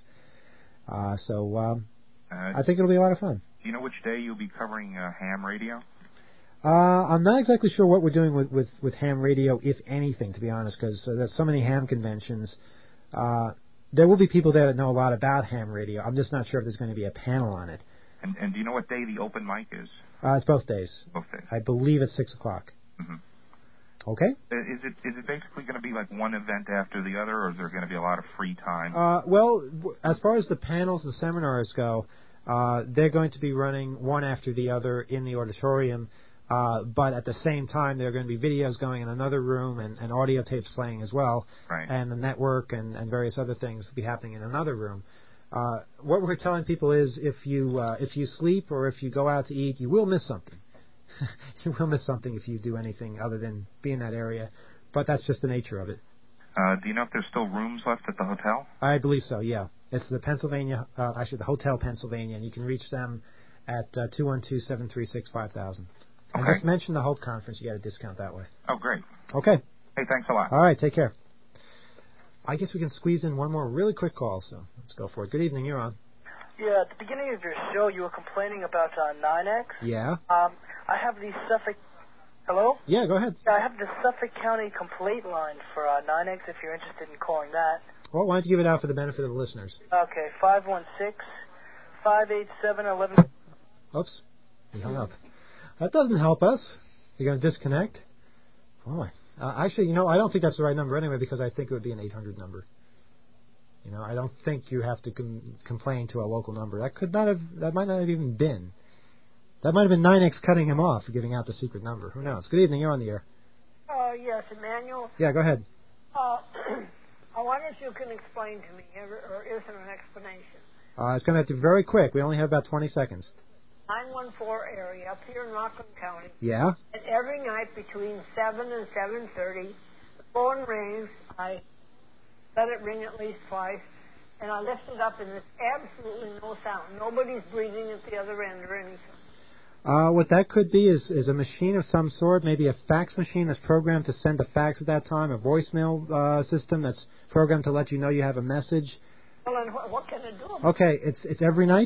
S1: Uh, so um,
S13: uh,
S1: I think it'll be a lot of fun.
S13: Do you know which day you'll be covering uh, ham radio?
S1: Uh, I'm not exactly sure what we're doing with, with, with ham radio, if anything, to be honest, because uh, there's so many ham conventions. Uh, there will be people there that know a lot about ham radio. I'm just not sure if there's going to be a panel on it.
S13: And, and do you know what day the open mic is?
S1: Uh, it's both days.
S13: Both days.
S1: I believe it's six o'clock.
S13: Mm-hmm.
S1: Okay.
S13: Is it is it basically going to be like one event after the other, or is there going to be a lot of free time?
S1: Uh, well, w- as far as the panels and seminars go, uh, they're going to be running one after the other in the auditorium, uh, but at the same time, there are going to be videos going in another room and, and audio tapes playing as well,
S13: right.
S1: and the network and, and various other things will be happening in another room. Uh, what we're telling people is if you uh, if you sleep or if you go out to eat, you will miss something. You will miss something if you do anything other than be in that area, but that's just the nature of it.
S13: Uh, do you know if there's still rooms left at the hotel?
S1: I believe so, yeah. It's the Pennsylvania, uh, actually the Hotel Pennsylvania, and you can reach them at uh, two one two, seven three six, five thousand. And
S13: Okay.
S1: just mention the Hope Conference, you get a discount that way.
S13: Oh, great.
S1: Okay.
S13: Hey, thanks a lot.
S1: All right, take care. I guess we can squeeze in one more really quick call, so let's go for it. Good evening, you're on.
S8: Yeah, at the beginning of your show, you were complaining about uh, nine X.
S1: Yeah?
S8: Um, I have the Suffolk... Hello?
S1: Yeah, go ahead.
S8: Yeah, I have the Suffolk County complaint line for uh, nine X if you're interested in calling that.
S1: Well, why don't you give it out for the benefit of the listeners?
S8: Okay, five one six, five eight seven, one one...
S1: Oops, he hung up. That doesn't help us. You're going to disconnect? Boy. Uh, actually, you know, I don't think that's the right number anyway because I think it would be an eight hundred number. You know, I don't think you have to com- complain to a local number. That could not have, that might not have even been. That might have been nine X cutting him off for giving out the secret number. Who knows? Good evening, you're on the air.
S14: Uh, yes, Emmanuel.
S1: Yeah, go ahead.
S14: Uh, I wonder if you can explain to me, or is there an explanation?
S1: Uh, it's going to have to be very quick. We only have about twenty seconds.
S14: nine one four area up here in Rockland County.
S1: Yeah?
S14: And every night between seven and seven thirty, the phone rings. I let it ring at least twice, and I lift it up, and there's absolutely no sound. Nobody's breathing at the other end or anything.
S1: Uh, what that could be is, is a machine of some sort, maybe a fax machine that's programmed to send a fax at that time, a voicemail uh, system that's programmed to let you know you have a message.
S14: Well, and what, what can it do?
S1: Okay, it's it's every night?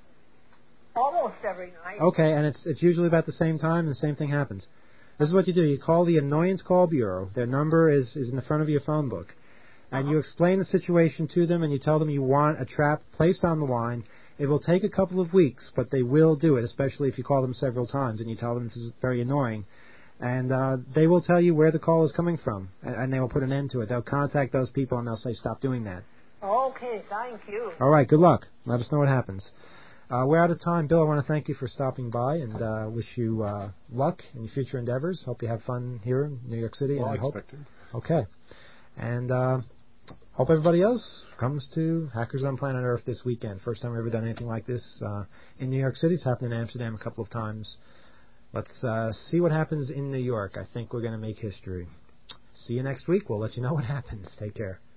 S14: Almost every night.
S1: Okay, and it's it's usually about the same time, and the same thing happens. This is what you do. You call the Annoyance Call Bureau. Their number is, is in the front of your phone book. And you explain the situation to them, and you tell them you want a trap placed on the line. It will take a couple of weeks, but they will do it, especially if you call them several times and you tell them this is very annoying. And uh, they will tell you where the call is coming from, and, and they will put an end to it. They'll contact those people, and they'll say, stop doing that.
S14: Okay, thank you.
S1: All right, good luck. Let us know what happens. Uh, we're out of time. Bill, I want to thank you for stopping by and uh, wish you uh, luck in your future endeavors. Hope you have fun here in New York City.
S2: Well,
S1: and I hope.
S2: expected.
S1: Okay. And uh, hope everybody else comes to Hackers on Planet Earth this weekend. First time we've ever done anything like this uh, in New York City. It's happened in Amsterdam a couple of times. Let's uh, see what happens in New York. I think we're going to make history. See you next week. We'll let you know what happens. Take care.